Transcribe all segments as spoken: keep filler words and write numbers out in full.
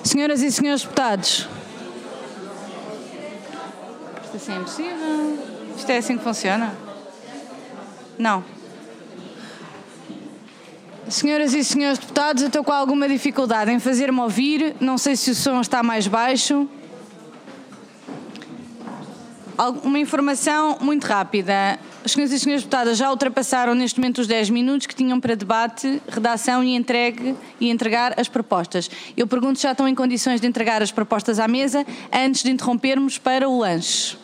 Senhoras e senhores deputados, isto assim é impossível. Isto é assim que funciona? Não. Senhoras e senhores deputados, eu estou com alguma dificuldade em fazer-me ouvir. Não sei se o som está mais baixo. Uma informação muito rápida. As senhoras e senhores deputadas já ultrapassaram neste momento os dez minutos que tinham para debate, redação e, entregue, e entregar as propostas. Eu pergunto se já estão em condições de entregar as propostas à mesa antes de interrompermos para o lanche.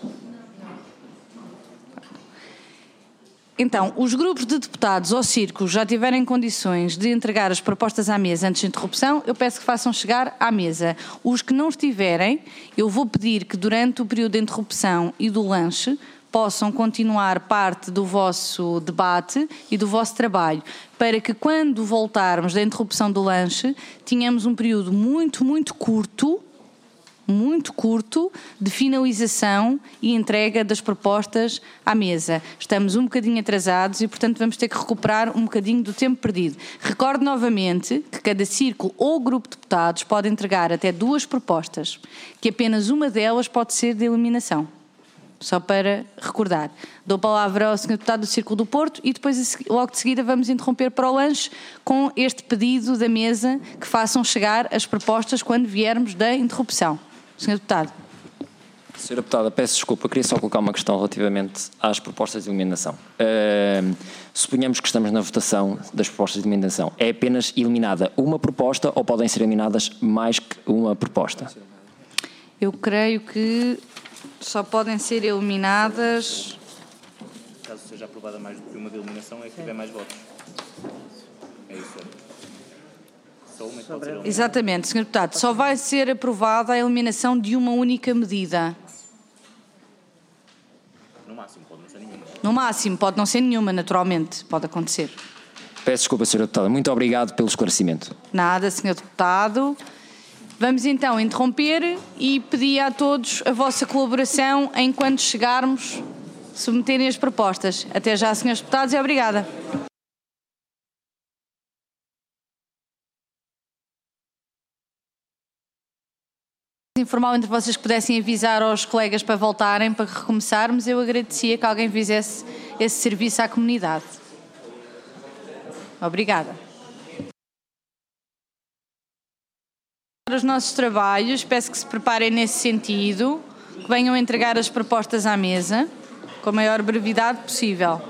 Então, os grupos de deputados ou círculos já tiverem condições de entregar as propostas à mesa antes de interrupção, eu peço que façam chegar à mesa. Os que não estiverem, eu vou pedir que durante o período de interrupção e do lanche possam continuar parte do vosso debate e do vosso trabalho, para que quando voltarmos da interrupção do lanche, tenhamos um período muito, muito curto, muito curto, de finalização e entrega das propostas à mesa. Estamos um bocadinho atrasados e, portanto, vamos ter que recuperar um bocadinho do tempo perdido. Recordo novamente que cada círculo ou grupo de deputados pode entregar até duas propostas, que apenas uma delas pode ser de eliminação. Só para recordar. Dou a palavra ao senhor Deputado do Círculo do Porto e depois, logo de seguida, vamos interromper para o lanche com este pedido da mesa que façam chegar as propostas quando viermos da interrupção. senhor Deputado. senhora Deputada, peço desculpa, queria só colocar uma questão relativamente às propostas de eliminação. Uh, suponhamos que estamos na votação das propostas de eliminação. É apenas eliminada uma proposta ou podem ser eliminadas mais que uma proposta? Eu creio que só podem ser eliminadas... Caso seja aprovada mais do que uma de eliminação, é que tiver mais votos. É isso. Só uma pode ser Exatamente, senhor Deputado. Só vai ser aprovada a eliminação de uma única medida. No máximo, pode não ser nenhuma. No máximo, pode não ser nenhuma, naturalmente. Pode acontecer. Peço desculpa, senhora Deputada. Muito obrigado pelo esclarecimento. Nada, senhor Deputado. Vamos então interromper e pedir a todos a vossa colaboração enquanto chegarmos a submeterem as propostas. Até já, senhores deputados, e obrigada. Informal entre vocês que pudessem avisar aos colegas para voltarem, para recomeçarmos, eu agradecia que alguém fizesse esse serviço à comunidade. Obrigada. Os nossos trabalhos, peço que se preparem nesse sentido, que venham entregar as propostas à mesa com a maior brevidade possível.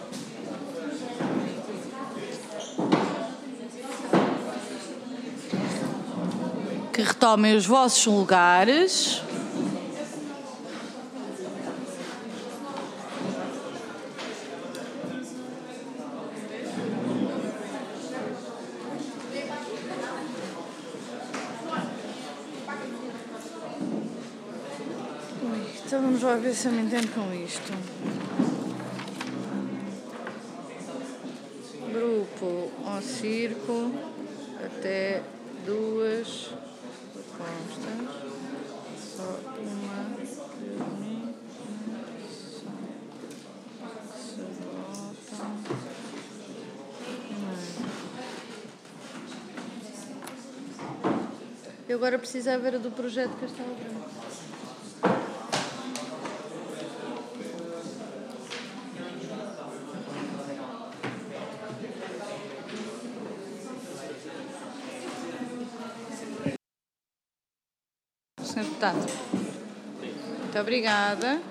Que retomem os vossos lugares. Então vamos lá ver se eu me entendo com isto. Grupo ou círculo até duas propostas. Só uma reunião. Se votam. Eu agora precisava era do projeto que eu estava vendo. senhor Deputado. Muito obrigada.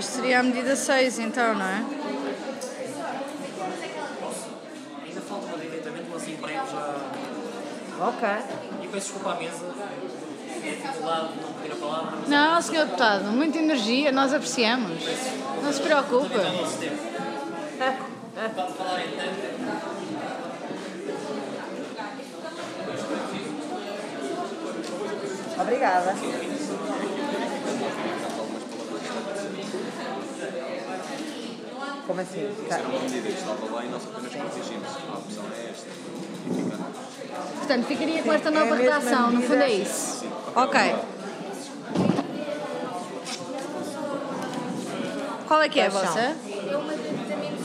Pois seria a medida seis, então, não é? Ainda falta uma diretamente, mas em breve já. Ok. E peço desculpa à mesa. É dificuldade de não pedir a palavra. Não, senhor Deputado, muita energia, nós apreciamos. Não se preocupe. Pode falar então. Obrigada. Como assim? Isso era uma medida que estava lá e nós apenas corrigimos. A opção é esta. E fica. Portanto, ficaria com esta É a nova mesma redação, no fundo é medida. isso. Ok. Qual é que é a Quais são? vossa? É uma de aditamento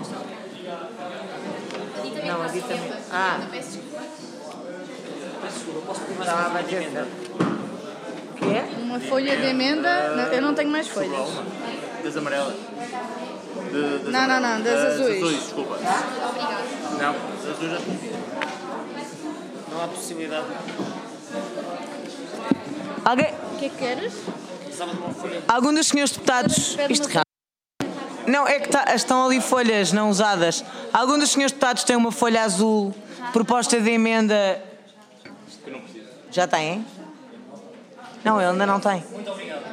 Aditamento Não, nosso aditamento. tema. Ah. Peço desculpa. Peço desculpa, posso pedir mais Estava uma a dizer. emenda? O que é? Uma folha de emenda. Não, eu não tenho mais Sobrou folhas. uma? Das amarelas. De, das Não, não, não, das azuis. azuis, desculpa. Obrigada. Não, das azuis já tinha. Não há possibilidade. Alguém? O que é que queres? Precisava de uma folha. Algum dos senhores deputados. Pede-me Isto uma- cá. Não, é que tá- estão ali folhas não usadas. Algum dos senhores deputados tem uma folha azul, proposta de emenda. Que eu não preciso. Já tem? Não, ele ainda não tem. Muito obrigado.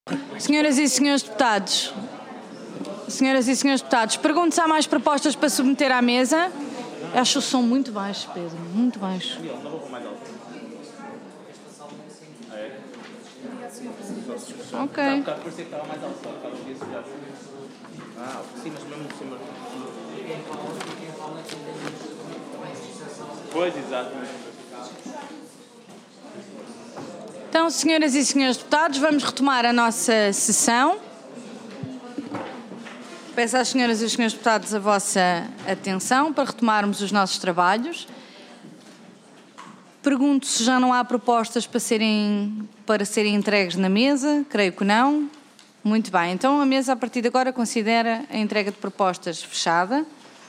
Senhoras e senhores deputados, senhoras e senhores deputados, pergunto se há mais propostas para submeter à mesa. Acho o som muito baixo, Pedro, muito baixo. Ok. Há bocado parecia que estava mais alto, só que podia sujar. Ah, sim, mas mesmo por cima. Pois, exato. Então, senhoras e senhores deputados, vamos retomar a nossa sessão. Peço às senhoras e aos senhores deputados a vossa atenção para retomarmos os nossos trabalhos. Pergunto se já não há propostas para serem, para serem entregues na mesa. Creio que não. Muito bem. Então, a mesa, a partir de agora, considera a entrega de propostas fechada.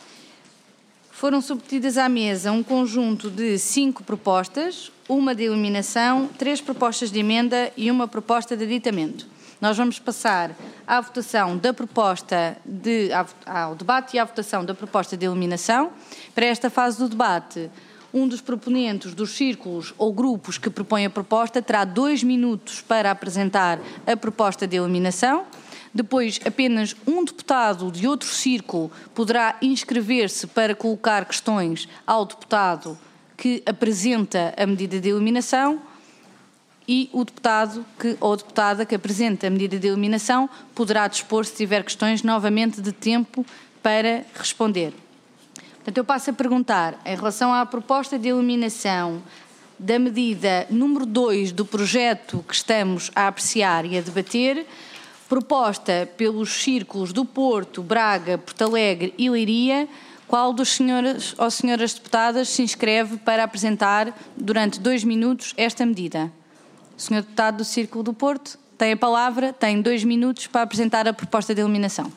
Foram submetidas à mesa um conjunto de cinco propostas, uma de eliminação, três propostas de emenda e uma proposta de aditamento. Nós vamos passar à votação da proposta de, ao debate e à votação da proposta de eliminação. Para esta fase do debate, um dos proponentes dos círculos ou grupos que propõem a proposta terá dois minutos para apresentar a proposta de eliminação. Depois, apenas um deputado de outro círculo poderá inscrever-se para colocar questões ao deputado que apresenta a medida de eliminação e o deputado que, ou a deputada que apresenta a medida de eliminação poderá dispor, se tiver questões, novamente de tempo para responder. Portanto, eu passo a perguntar, em relação à proposta de eliminação da medida número dois do projeto que estamos a apreciar e a debater, proposta pelos círculos do Porto, Braga, Porto Alegre e Leiria, qual dos senhores ou senhoras deputadas se inscreve para apresentar durante dois minutos esta medida? O senhor deputado do Círculo do Porto tem a palavra, tem dois minutos para apresentar a proposta de eliminação.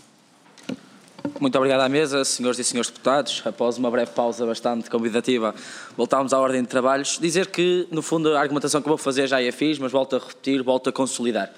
Muito obrigado à mesa, senhores e senhores deputados. Após uma breve pausa bastante convidativa, voltámos à ordem de trabalhos. Dizer que, no fundo, a argumentação que eu vou fazer já a fiz, mas volto a repetir, volto a consolidar.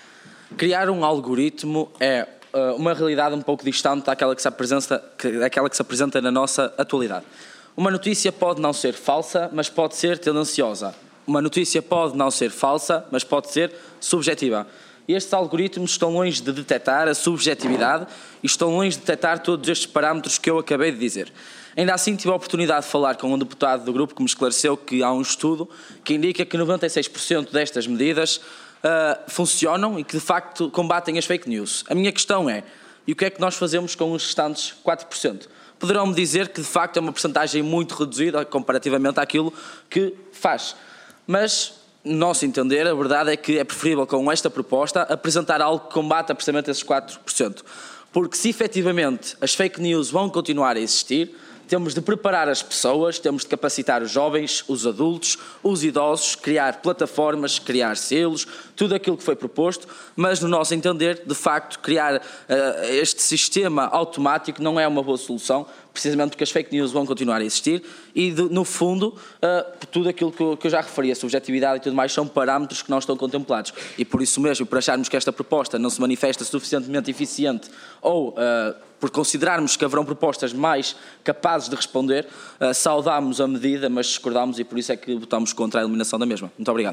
Criar um algoritmo é uh, uma realidade um pouco distante daquela que, se apresenta, que, daquela que se apresenta na nossa atualidade. Uma notícia pode não ser falsa, mas pode ser tendenciosa. Uma notícia pode não ser falsa, mas pode ser subjetiva. E estes algoritmos estão longe de detectar a subjetividade e estão longe de detectar todos estes parâmetros que eu acabei de dizer. Ainda assim, tive a oportunidade de falar com um deputado do grupo que me esclareceu que há um estudo que indica que noventa e seis por cento destas medidas uh, funcionam e que, de facto, combatem as fake news. A minha questão é, e o que é que nós fazemos com os restantes quatro por cento? Poderão-me dizer que, de facto, é uma percentagem muito reduzida comparativamente àquilo que faz. Mas, no nosso entender, a verdade é que é preferível, com esta proposta, apresentar algo que combata precisamente esses quatro por cento. Porque, se efetivamente as fake news vão continuar a existir, temos de preparar as pessoas, temos de capacitar os jovens, os adultos, os idosos, criar plataformas, criar selos, tudo aquilo que foi proposto, mas, no nosso entender, de facto, criar uh, este sistema automático não é uma boa solução, precisamente porque as fake news vão continuar a existir e, de, no fundo, uh, tudo aquilo que eu, que eu já referi, a subjetividade e tudo mais, são parâmetros que não estão contemplados. E por isso mesmo, por acharmos que esta proposta não se manifesta suficientemente eficiente ou uh, por considerarmos que haverão propostas mais capazes de responder, uh, saudámos a medida, mas discordámos e por isso é que votamos contra a eliminação da mesma. Muito obrigado.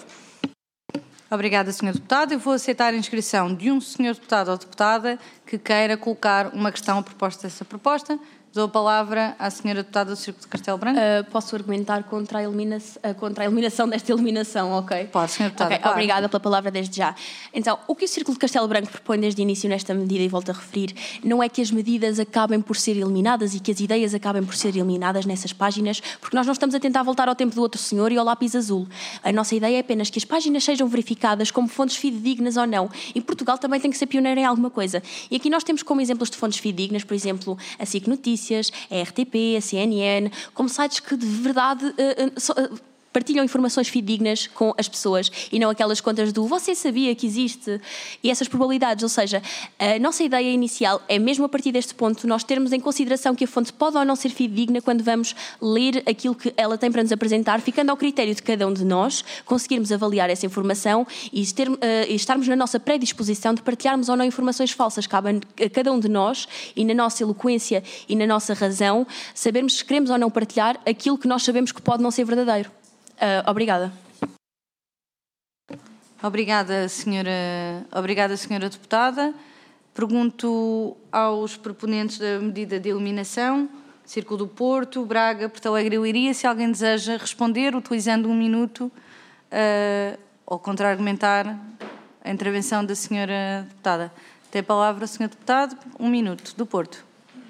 Obrigada, senhor Deputado. Eu vou aceitar a inscrição de um senhor Deputado ou Deputada que queira colocar uma questão a propósito dessa proposta. Dou a palavra à senhora Deputada do Círculo de Castelo Branco. Uh, posso argumentar contra a, elimina uh, contra a eliminação desta eliminação, ok? Pode, senhora Deputada. Okay, claro. Obrigada pela palavra desde já. Então, o que o Círculo de Castelo Branco propõe desde o início nesta medida, e volto a referir, não é que as medidas acabem por ser eliminadas e que as ideias acabem por ser eliminadas nessas páginas, porque nós não estamos a tentar voltar ao tempo do outro senhor e ao lápis azul. A nossa ideia é apenas que as páginas sejam verificadas como fontes fidedignas ou não. E Portugal também tem que ser pioneiro em alguma coisa. E aqui nós temos como exemplos de fontes fidedignas, por exemplo, a S I C Notícias, a R T P, a C N N, como sites que de verdade uh, uh, partilham informações fidedignas com as pessoas e não aquelas contas do você sabia que existe e essas probabilidades. Ou seja, a nossa ideia inicial é mesmo a partir deste ponto nós termos em consideração que a fonte pode ou não ser fidedigna quando vamos ler aquilo que ela tem para nos apresentar, ficando ao critério de cada um de nós conseguirmos avaliar essa informação e, ter, uh, e estarmos na nossa predisposição de partilharmos ou não informações falsas. Cabe a cada um de nós e na nossa eloquência e na nossa razão sabermos se queremos ou não partilhar aquilo que nós sabemos que pode não ser verdadeiro. Uh, obrigada. Obrigada, senhora, obrigada, senhora deputada. Pergunto aos proponentes da medida de eliminação, Círculo do Porto, Braga, Porto Alegre e Leiria, se alguém deseja responder, utilizando um minuto, uh, ou contra-argumentar a intervenção da senhora deputada. Tem a palavra o senhor deputado, um minuto, do Porto.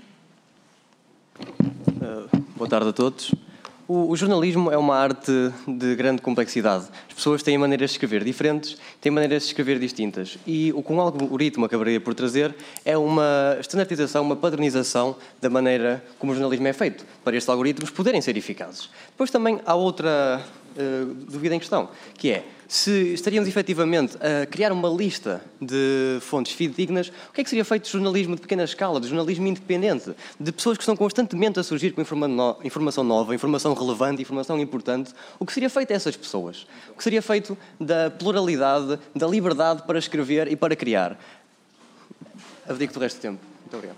Uh, boa tarde a todos. O, o jornalismo é uma arte de grande complexidade. As pessoas têm maneiras de escrever diferentes, têm maneiras de escrever distintas. E o que um algoritmo acabaria por trazer é uma standardização, uma padronização da maneira como o jornalismo é feito, para estes algoritmos poderem ser eficazes. Depois também há outra uh, dúvida em questão, que é se estaríamos efetivamente a criar uma lista de fontes fidedignas, o que é que seria feito de jornalismo de pequena escala, de jornalismo independente, de pessoas que estão constantemente a surgir com informação nova, informação relevante, informação importante? O que seria feito a essas pessoas? O que seria feito da pluralidade, da liberdade para escrever e para criar? Abdico do resto do tempo. Muito obrigado.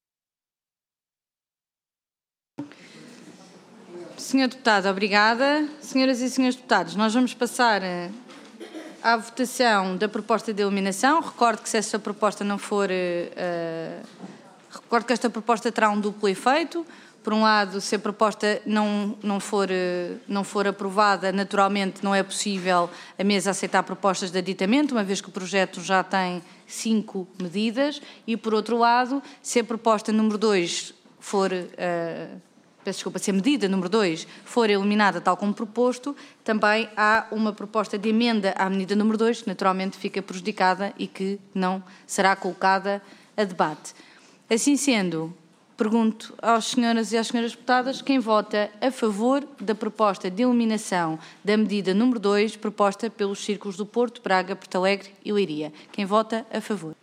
Senhor Deputado, obrigada. Senhoras e senhores deputados, nós vamos passar à votação da proposta de eliminação. Recordo que se essa proposta não for... Uh, recordo que esta proposta terá um duplo efeito. Por um lado, se a proposta não, não, for, uh, não for aprovada, naturalmente não é possível a mesa aceitar propostas de aditamento, uma vez que o projeto já tem cinco medidas. E, por outro lado, se a proposta número dois for... Uh, peço desculpa, se a medida número dois for eliminada tal como proposto, também há uma proposta de emenda à medida número dois, que naturalmente fica prejudicada e que não será colocada a debate. Assim sendo, pergunto às senhoras e às senhoras deputadas quem vota a favor da proposta de eliminação da medida número dois proposta pelos Círculos do Porto, Braga, Porto Alegre e Leiria. Quem vota a favor?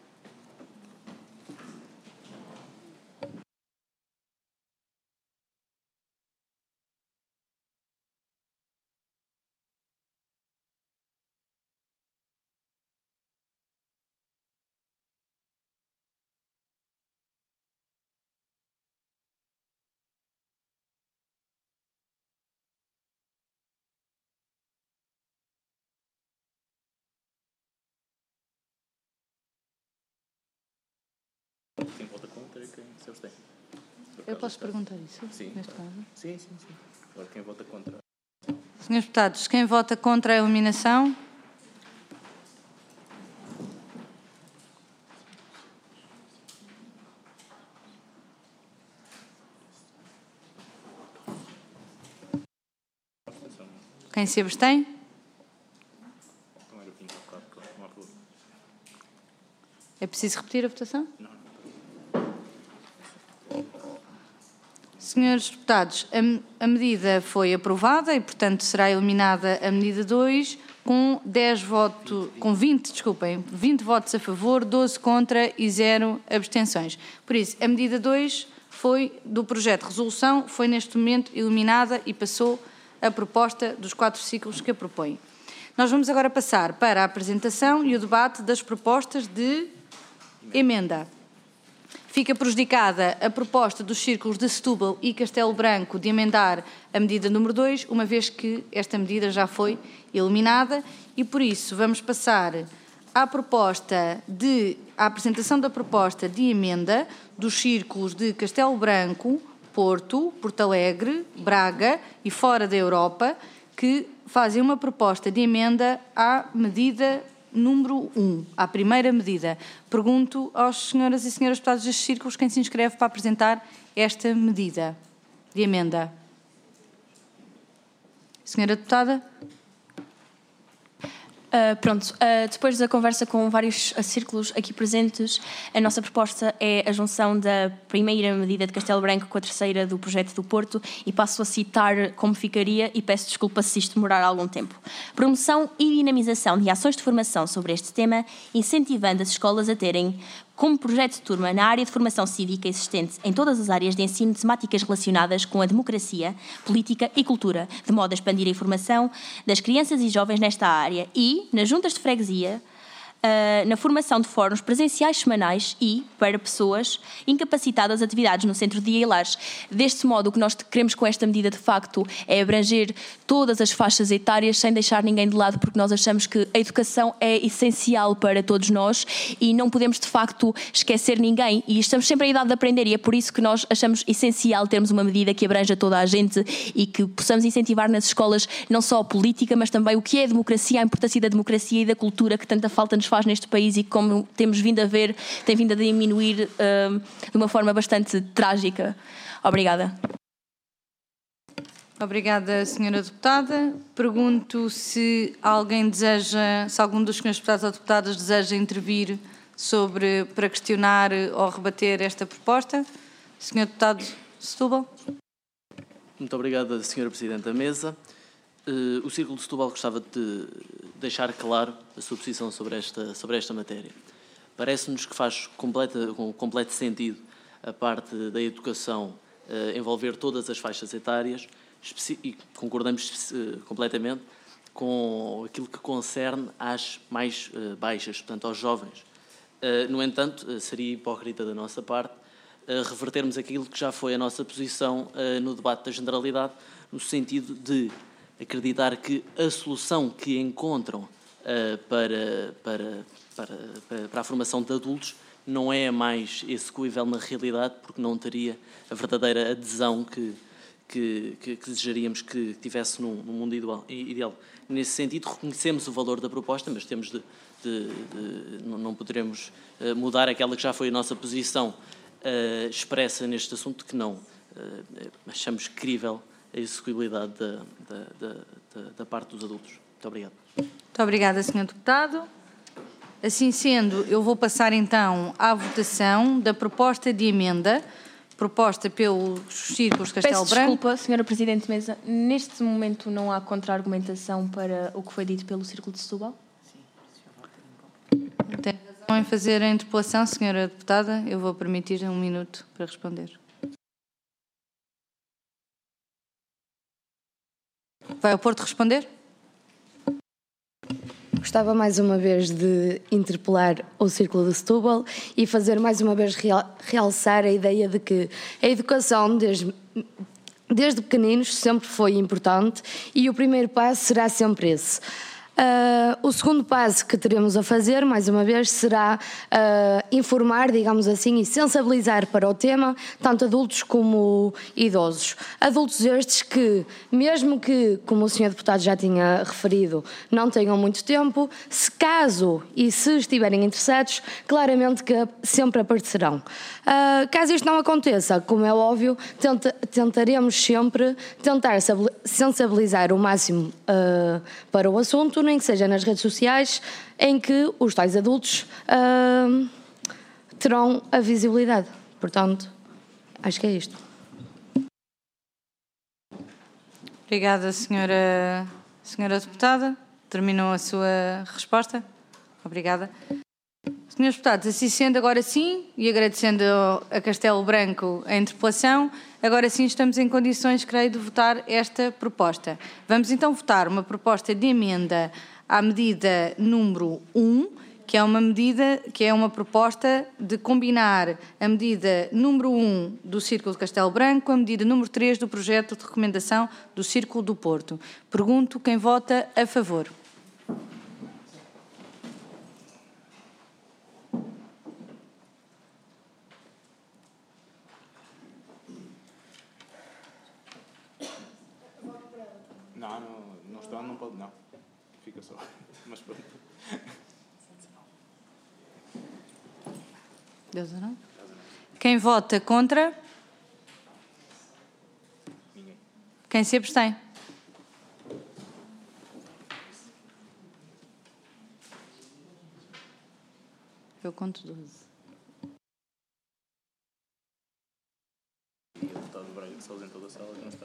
Quem vota contra e quem se abstém. Eu posso perguntar isso? Sim. Neste caso? Sim, sim, sim. Agora quem vota contra. Senhores deputados, quem vota contra a eliminação? Quem se abstém? É preciso repetir a votação? Não. Senhores deputados, a, a medida foi aprovada e, portanto, será eliminada a medida dois com dez votos, com vinte, desculpem, vinte votos a favor, doze contra e zero abstenções. Por isso, a medida dois foi do projeto de resolução, foi neste momento eliminada e passou a proposta dos quatro ciclos que a propõe. Nós vamos agora passar para a apresentação e o debate das propostas de emenda. Fica prejudicada a proposta dos Círculos de Setúbal e Castelo Branco de emendar a medida número dois, uma vez que esta medida já foi eliminada e, por isso, vamos passar à proposta de, à apresentação da proposta de emenda dos Círculos de Castelo Branco, Porto, Porto Alegre, Braga e fora da Europa, que fazem uma proposta de emenda à medida número um, à primeira medida. Pergunto aos senhoras e senhores deputados destes círculos quem se inscreve para apresentar esta medida de emenda. Senhora deputada? Uh, pronto, uh, depois da conversa com vários uh, círculos aqui presentes, a nossa proposta é a junção da primeira medida de Castelo Branco com a terceira do projeto do Porto e passo a citar como ficaria e peço desculpa se isto demorar algum tempo. Promoção e dinamização de ações de formação sobre este tema, incentivando as escolas a terem como projeto de turma na área de formação cívica existente em todas as áreas de ensino temáticas relacionadas com a democracia, política e cultura, de modo a expandir a informação das crianças e jovens nesta área e, nas juntas de freguesia, uh, na formação de fóruns presenciais semanais e para pessoas incapacitadas atividades no centro de dia e lares. Deste modo, o que nós queremos com esta medida, de facto, é abranger todas as faixas etárias sem deixar ninguém de lado, porque nós achamos que a educação é essencial para todos nós e não podemos, de facto, esquecer ninguém. E estamos sempre em idade de aprender e é por isso que nós achamos essencial termos uma medida que abranja toda a gente e que possamos incentivar nas escolas não só a política, mas também o que é a democracia, a importância da democracia e da cultura que tanta falta nos faz neste país e que, como temos vindo a ver, tem vindo a diminuir uh, de uma forma bastante trágica. Obrigada. Obrigada, senhora Deputada. Pergunto se alguém deseja, se algum dos senhores deputados ou deputadas deseja intervir sobre, para questionar ou rebater esta proposta. senhor Deputado Setúbal. Muito obrigada, senhora Presidente da Mesa. Uh, o Círculo de Setúbal gostava de deixar claro a sua posição sobre esta, sobre esta matéria. Parece-nos que faz completa, com completo sentido a parte da educação uh, envolver todas as faixas etárias e concordamos uh, completamente com aquilo que concerne às mais uh, baixas, portanto aos jovens. Uh, no entanto, uh, seria hipócrita da nossa parte uh, revertermos aquilo que já foi a nossa posição uh, no debate da generalidade, no sentido de acreditar que a solução que encontram uh, para, para, para, para a formação de adultos não é a mais execuível na realidade, porque não teria a verdadeira adesão que, que, que, que desejaríamos que tivesse num, num mundo ideal, ideal. Nesse sentido, reconhecemos o valor da proposta, mas temos de, de, de não poderemos uh, mudar aquela que já foi a nossa posição uh, expressa neste assunto, que não uh, achamos crível a execuibilidade da, da, da, da parte dos adultos. Muito obrigado. Muito obrigada, senhor Deputado. Assim sendo, eu vou passar então à votação da proposta de emenda proposta pelos Círculos de Castelo Peço Branco. desculpa, senhora Presidente de Mesa, neste momento não há contra-argumentação para o que foi dito pelo Círculo de Setúbal? Tem razão em fazer a interpelação, senhora Deputada. Eu vou permitir um minuto para responder. Vai ao Porto responder? Gostava mais uma vez de interpelar o Círculo de Setúbal e fazer mais uma vez real, realçar a ideia de que a educação desde, desde pequeninos sempre foi importante e o primeiro passo será sempre esse. Uh, o segundo passo que teremos a fazer, mais uma vez, será uh, informar, digamos assim, e sensibilizar para o tema, tanto adultos como idosos. Adultos estes que, mesmo que, como o senhor Deputado já tinha referido, não tenham muito tempo, se caso e se estiverem interessados, claramente que sempre aparecerão. Uh, caso isto não aconteça, como é óbvio, tenta, tentaremos sempre tentar sensibilizar o máximo uh, para o assunto, nem que seja nas redes sociais, em que os tais adultos uh, terão a visibilidade. Portanto, acho que é isto. Obrigada, senhora, senhora Deputada. Terminou a sua resposta. Obrigada. Senhores Deputados, assim sendo, agora sim, e agradecendo a Castelo Branco a interpelação, agora sim estamos em condições, creio, de votar esta proposta. Vamos então votar uma proposta de emenda à medida número um, que é uma medida, que é uma proposta de combinar a medida número um do Círculo de Castelo Branco com a medida número três do projeto de recomendação do Círculo do Porto. Pergunto quem vota a favor. Não, não, não estou, não pode, não. Fica só. Mas pronto. Deus ou não? Quem vota contra? Ninguém. Quem se abstém? Eu conto doze. E o deputado Braga que se ausentou da sala, não está.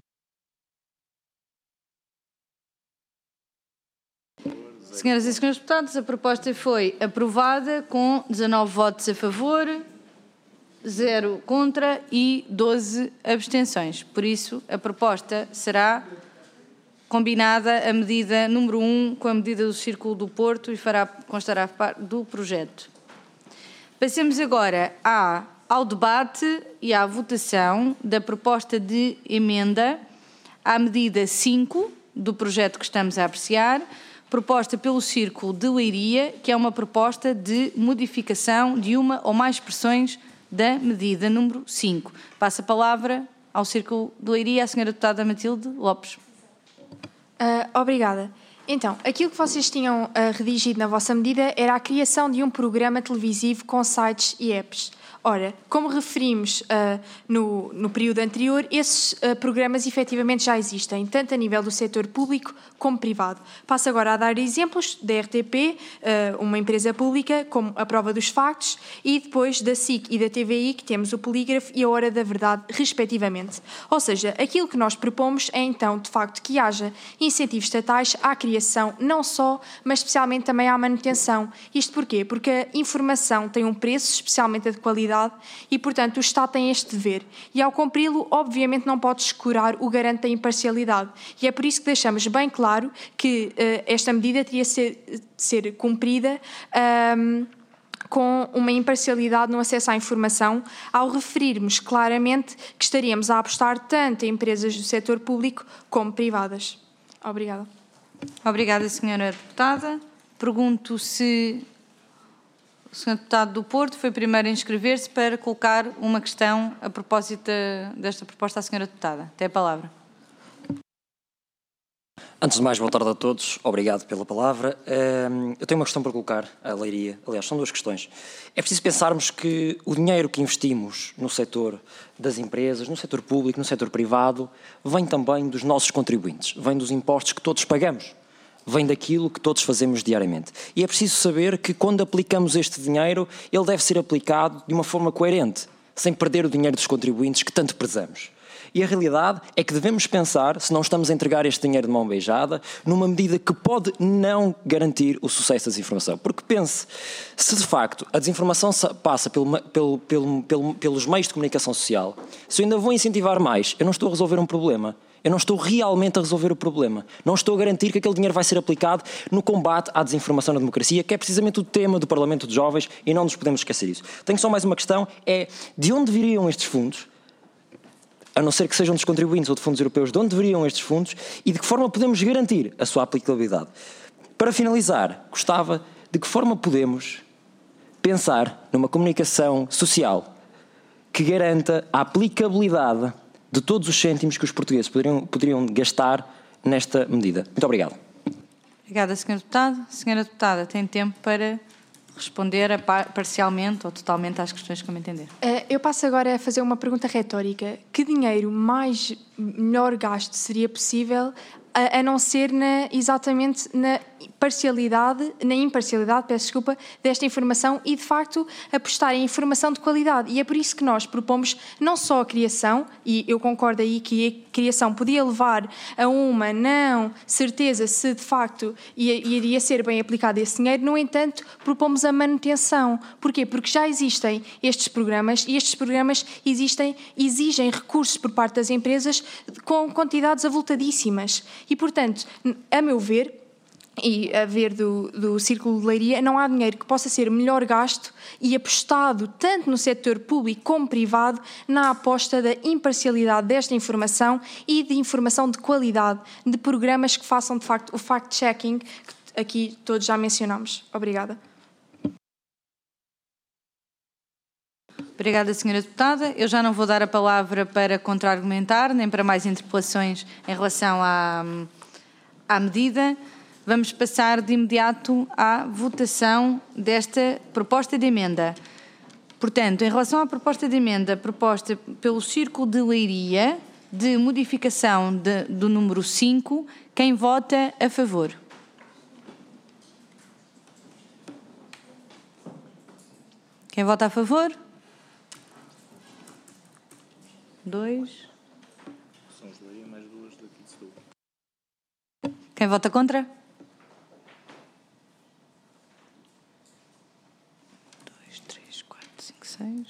Senhoras e senhores deputados, a proposta foi aprovada com dezanove votos a favor, zero contra e doze abstenções. Por isso, a proposta será combinada a medida número um com a medida do Círculo do Porto e fará, constará do projeto. Passemos agora à, ao debate e à votação da proposta de emenda à medida cinco do projeto que estamos a apreciar, proposta pelo Círculo de Leiria, que é uma proposta de modificação de uma ou mais expressões da medida número cinco. Passo a palavra ao Círculo de Leiria, à senhora deputada Matilde Lopes. Uh, obrigada. Então, aquilo que vocês tinham uh, redigido na vossa medida era a criação de um programa televisivo com sites e apps. Ora, como referimos uh, no, no período anterior, esses uh, programas efetivamente já existem, tanto a nível do setor público como privado. Passo agora a dar exemplos da R T P, uh, uma empresa pública, como a Prova dos Factos, e depois da S I C e da T V I, que temos o Polígrafo e a Hora da Verdade, respectivamente. Ou seja, aquilo que nós propomos é então, de facto, que haja incentivos estatais à criação, não só, mas especialmente também à manutenção. Isto porquê? Porque a informação tem um preço, especialmente a de qualidade, e, portanto, o Estado tem este dever. E, ao cumpri-lo, obviamente não pode escurar o garante da imparcialidade. E é por isso que deixamos bem claro que uh, esta medida teria de ser, ser cumprida um, com uma imparcialidade no acesso à informação, ao referirmos claramente que estaríamos a apostar tanto em empresas do setor público como privadas. Obrigada. Obrigada, senhora deputada. Pergunto se o senhor deputado do Porto foi primeiro a inscrever-se para colocar uma questão a propósito desta proposta à senhora deputada. Tem a palavra. Antes de mais, boa tarde a todos. Obrigado pela palavra. Eu tenho uma questão para colocar à Leiria. Aliás, são duas questões. É preciso pensarmos que o dinheiro que investimos no setor das empresas, no setor público, no setor privado, vem também dos nossos contribuintes, vem dos impostos que todos pagamos. Vem daquilo que todos fazemos diariamente. E é preciso saber que quando aplicamos este dinheiro, ele deve ser aplicado de uma forma coerente, sem perder o dinheiro dos contribuintes que tanto prezamos. E a realidade é que devemos pensar, se não estamos a entregar este dinheiro de mão beijada, numa medida que pode não garantir o sucesso da desinformação. Porque pense, se de facto a desinformação passa pelo, pelo, pelo, pelo, pelos meios de comunicação social, se eu ainda vou incentivar mais, eu não estou a resolver um problema. Eu não estou realmente a resolver o problema. Não estou a garantir que aquele dinheiro vai ser aplicado no combate à desinformação na democracia, que é precisamente o tema do Parlamento de Jovens, e não nos podemos esquecer disso. Tenho só mais uma questão, é de onde viriam estes fundos, a não ser que sejam dos contribuintes ou de fundos europeus, de onde viriam estes fundos e de que forma podemos garantir a sua aplicabilidade. Para finalizar, gostava de que forma podemos pensar numa comunicação social que garanta a aplicabilidade de todos os cêntimos que os portugueses poderiam, poderiam gastar nesta medida. Muito obrigado. Obrigada, senhor Deputado. Senhora Deputada, tem tempo para responder a par, parcialmente ou totalmente às questões como entender. Uh, eu passo agora a fazer uma pergunta retórica. Que dinheiro mais melhor gasto seria possível a, a não ser na, exatamente na parcialidade, na imparcialidade, peço desculpa, desta informação e, de facto, apostar em informação de qualidade. E é por isso que nós propomos não só a criação, e eu concordo aí que a criação podia levar a uma não certeza se, de facto, ia, iria ser bem aplicado esse dinheiro, no entanto, propomos a manutenção. Porquê? Porque já existem estes programas e estes programas existem, exigem recursos por parte das empresas com quantidades avultadíssimas. E, portanto, a meu ver, e a ver do, do Círculo de Leiria, não há dinheiro que possa ser melhor gasto e apostado tanto no setor público como privado na aposta da imparcialidade desta informação e de informação de qualidade, de programas que façam de facto o fact-checking que aqui todos já mencionamos. Obrigada. Obrigada, senhora Deputada. Eu já não vou dar a palavra para contra-argumentar, nem para mais interpelações em relação à, à medida. Vamos passar de imediato à votação desta proposta de emenda. Portanto, em relação à proposta de emenda proposta pelo Círculo de Leiria, de modificação de, do número cinco, quem vota a favor? Quem vota a favor? Dois. São os de Leiria mais duas daqui de Setúbal. Quem vota contra? Dois, três, quatro, cinco, seis.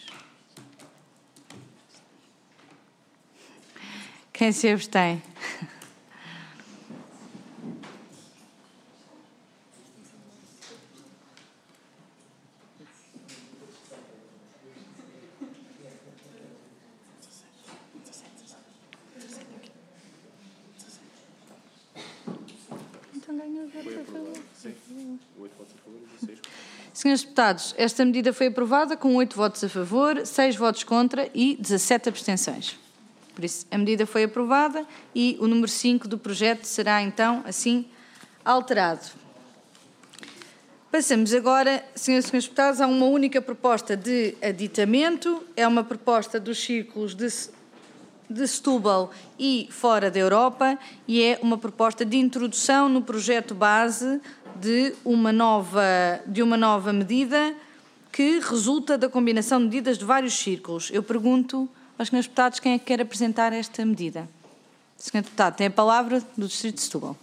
Quem se abstém? Senhores deputados, esta medida foi aprovada com oito votos a favor, seis votos contra e dezassete abstenções. Por isso, a medida foi aprovada e o número cinco do projeto será, então, assim, alterado. Passamos agora, senhoras e senhores deputados, a uma única proposta de aditamento. É uma proposta dos círculos de, de Setúbal e fora da Europa e é uma proposta de introdução no projeto base de uma nova, de uma nova medida que resulta da combinação de medidas de vários círculos. Eu pergunto aos senhores deputados quem é que quer apresentar esta medida. senhor Deputado, tem a palavra do Distrito de Setúbal.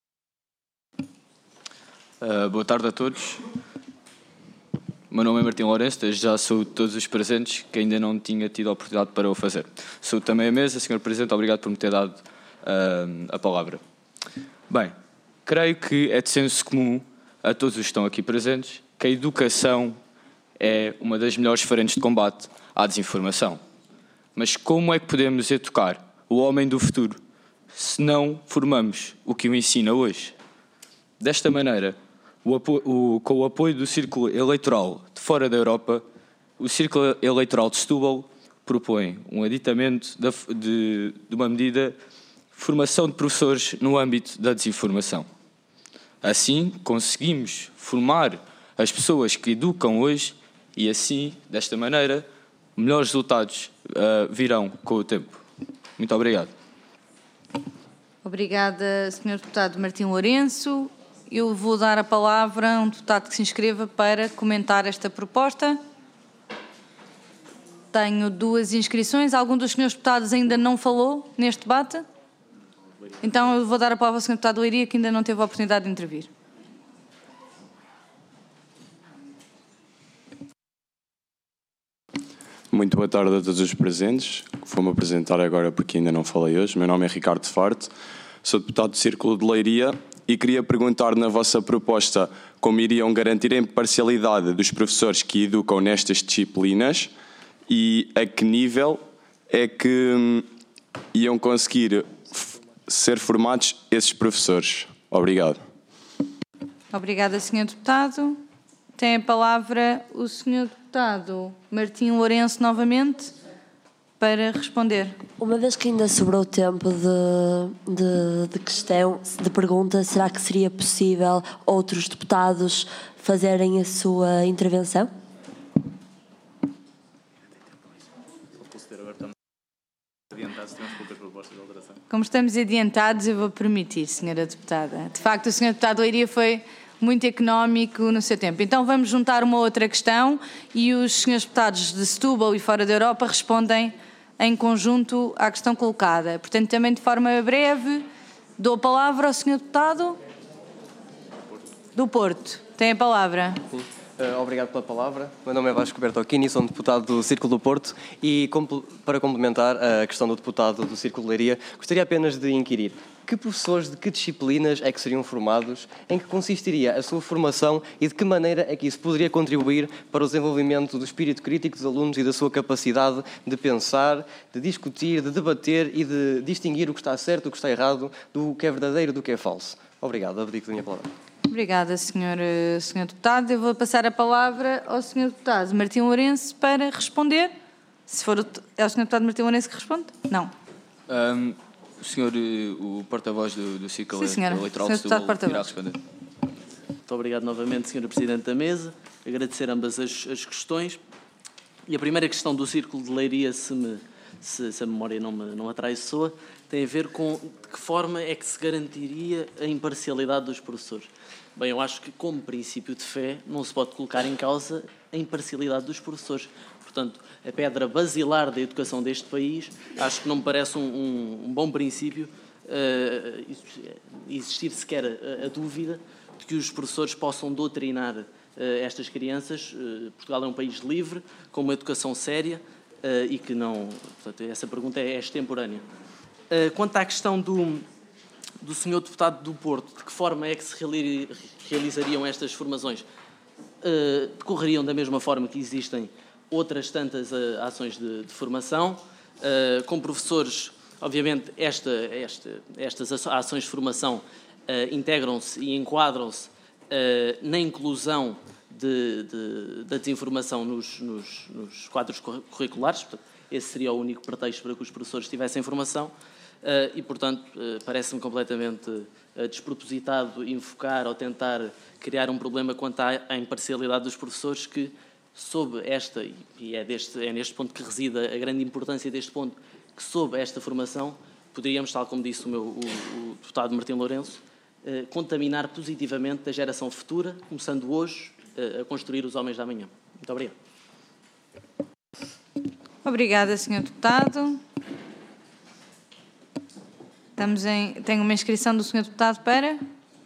Uh, boa tarde a todos. O meu nome é Martim Lourenço, desde já saúdo todos os presentes que ainda não tinha tido a oportunidade para o fazer. Saúdo também a mesa. senhor Presidente, obrigado por me ter dado uh, a palavra. Bem, creio que é de senso comum a todos os que estão aqui presentes que a educação é uma das melhores frentes de combate à desinformação. Mas como é que podemos educar o homem do futuro se não formamos o que o ensina hoje? Desta maneira, o apo- o, com o apoio do Círculo Eleitoral de fora da Europa, o Círculo Eleitoral de Setúbal propõe um aditamento da, de, de uma medida de formação de professores no âmbito da desinformação. Assim, conseguimos formar as pessoas que educam hoje e assim, desta maneira, melhores resultados uh, virão com o tempo. Muito obrigado. Obrigada, senhor Deputado Martim Lourenço. Eu vou dar a palavra a um deputado que se inscreva para comentar esta proposta. Tenho duas inscrições. Algum dos senhores deputados ainda não falou neste debate? Então eu vou dar a palavra ao senhor Deputado Leiria, que ainda não teve a oportunidade de intervir. Muito boa tarde a todos os presentes. Vou-me apresentar agora porque ainda não falei hoje. Meu nome é Ricardo Farte, sou deputado do Círculo de Leiria e queria perguntar na vossa proposta como iriam garantir a imparcialidade dos professores que educam nestas disciplinas e a que nível é que hum, iam conseguir ser formados esses professores. Obrigado. Obrigada, senhor Deputado. Tem a palavra o senhor Deputado Martim Lourenço novamente para responder. Uma vez que ainda sobrou tempo de, de, de questão, de pergunta, será que seria possível outros deputados fazerem a sua intervenção? Como estamos adiantados, eu vou permitir, senhora Deputada. De facto, o senhor Deputado Leiria foi muito económico no seu tempo. Então vamos juntar uma outra questão e os senhores deputados de Setúbal e fora da Europa respondem em conjunto à questão colocada. Portanto, também de forma breve, dou a palavra ao senhor deputado do Porto. Tem a palavra. Uh, obrigado pela palavra. Meu nome é Vasco Bertocchini, sou um deputado do Círculo do Porto e, para complementar a questão do deputado do Círculo de Leiria, gostaria apenas de inquirir que professores de que disciplinas é que seriam formados, em que consistiria a sua formação e de que maneira é que isso poderia contribuir para o desenvolvimento do espírito crítico dos alunos e da sua capacidade de pensar, de discutir, de debater e de distinguir o que está certo, o que está errado, do que é verdadeiro e do que é falso. Obrigado, abdico da minha palavra. Obrigada, senhor, senhor Deputado. Eu vou passar a palavra ao senhor Deputado Martim Lourenço para responder. Se for o, é o senhor Deputado Martim Lourenço que responde? Não. Um, o senhor, o porta-voz do, do Círculo Eleitoral de Setúbal irá responder. Muito obrigado novamente, senhora Presidente da Mesa. Agradecer ambas as, as questões. E a primeira questão do Círculo de Leiria, se, me, se, se a memória não me não atraiçoa, tem a ver com de que forma é que se garantiria a imparcialidade dos professores. Bem, eu acho que, como princípio de fé, não se pode colocar em causa a imparcialidade dos professores. Portanto, a pedra basilar da educação deste país, acho que não me parece um, um, um bom princípio uh, existir sequer a, a dúvida de que os professores possam doutrinar uh, estas crianças. Uh, Portugal é um país livre, com uma educação séria uh, e que não... Portanto, essa pergunta é extemporânea. Uh, quanto à questão do... do senhor Deputado do Porto, de que forma é que se realizariam estas formações? Uh, decorreriam da mesma forma que existem outras tantas uh, ações de, de formação, uh, com professores, obviamente, esta, esta, estas ações de formação integram-se e enquadram-se uh, na inclusão de, de, da desinformação nos, nos, nos quadros curriculares. Portanto, esse seria o único pretexto para que os professores tivessem informação uh, e, portanto, uh, parece-me completamente uh, despropositado enfocar ou tentar criar um problema quanto à, à imparcialidade dos professores que, sob esta, e é, deste, é neste ponto que reside a grande importância deste ponto, que sob esta formação poderíamos, tal como disse o, meu, o, o deputado Martim Lourenço, eh, contaminar positivamente a geração futura, começando hoje eh, a construir os homens da manhã. Muito obrigado. Obrigada, senhor Deputado. Estamos em, tenho uma inscrição do senhor Deputado para...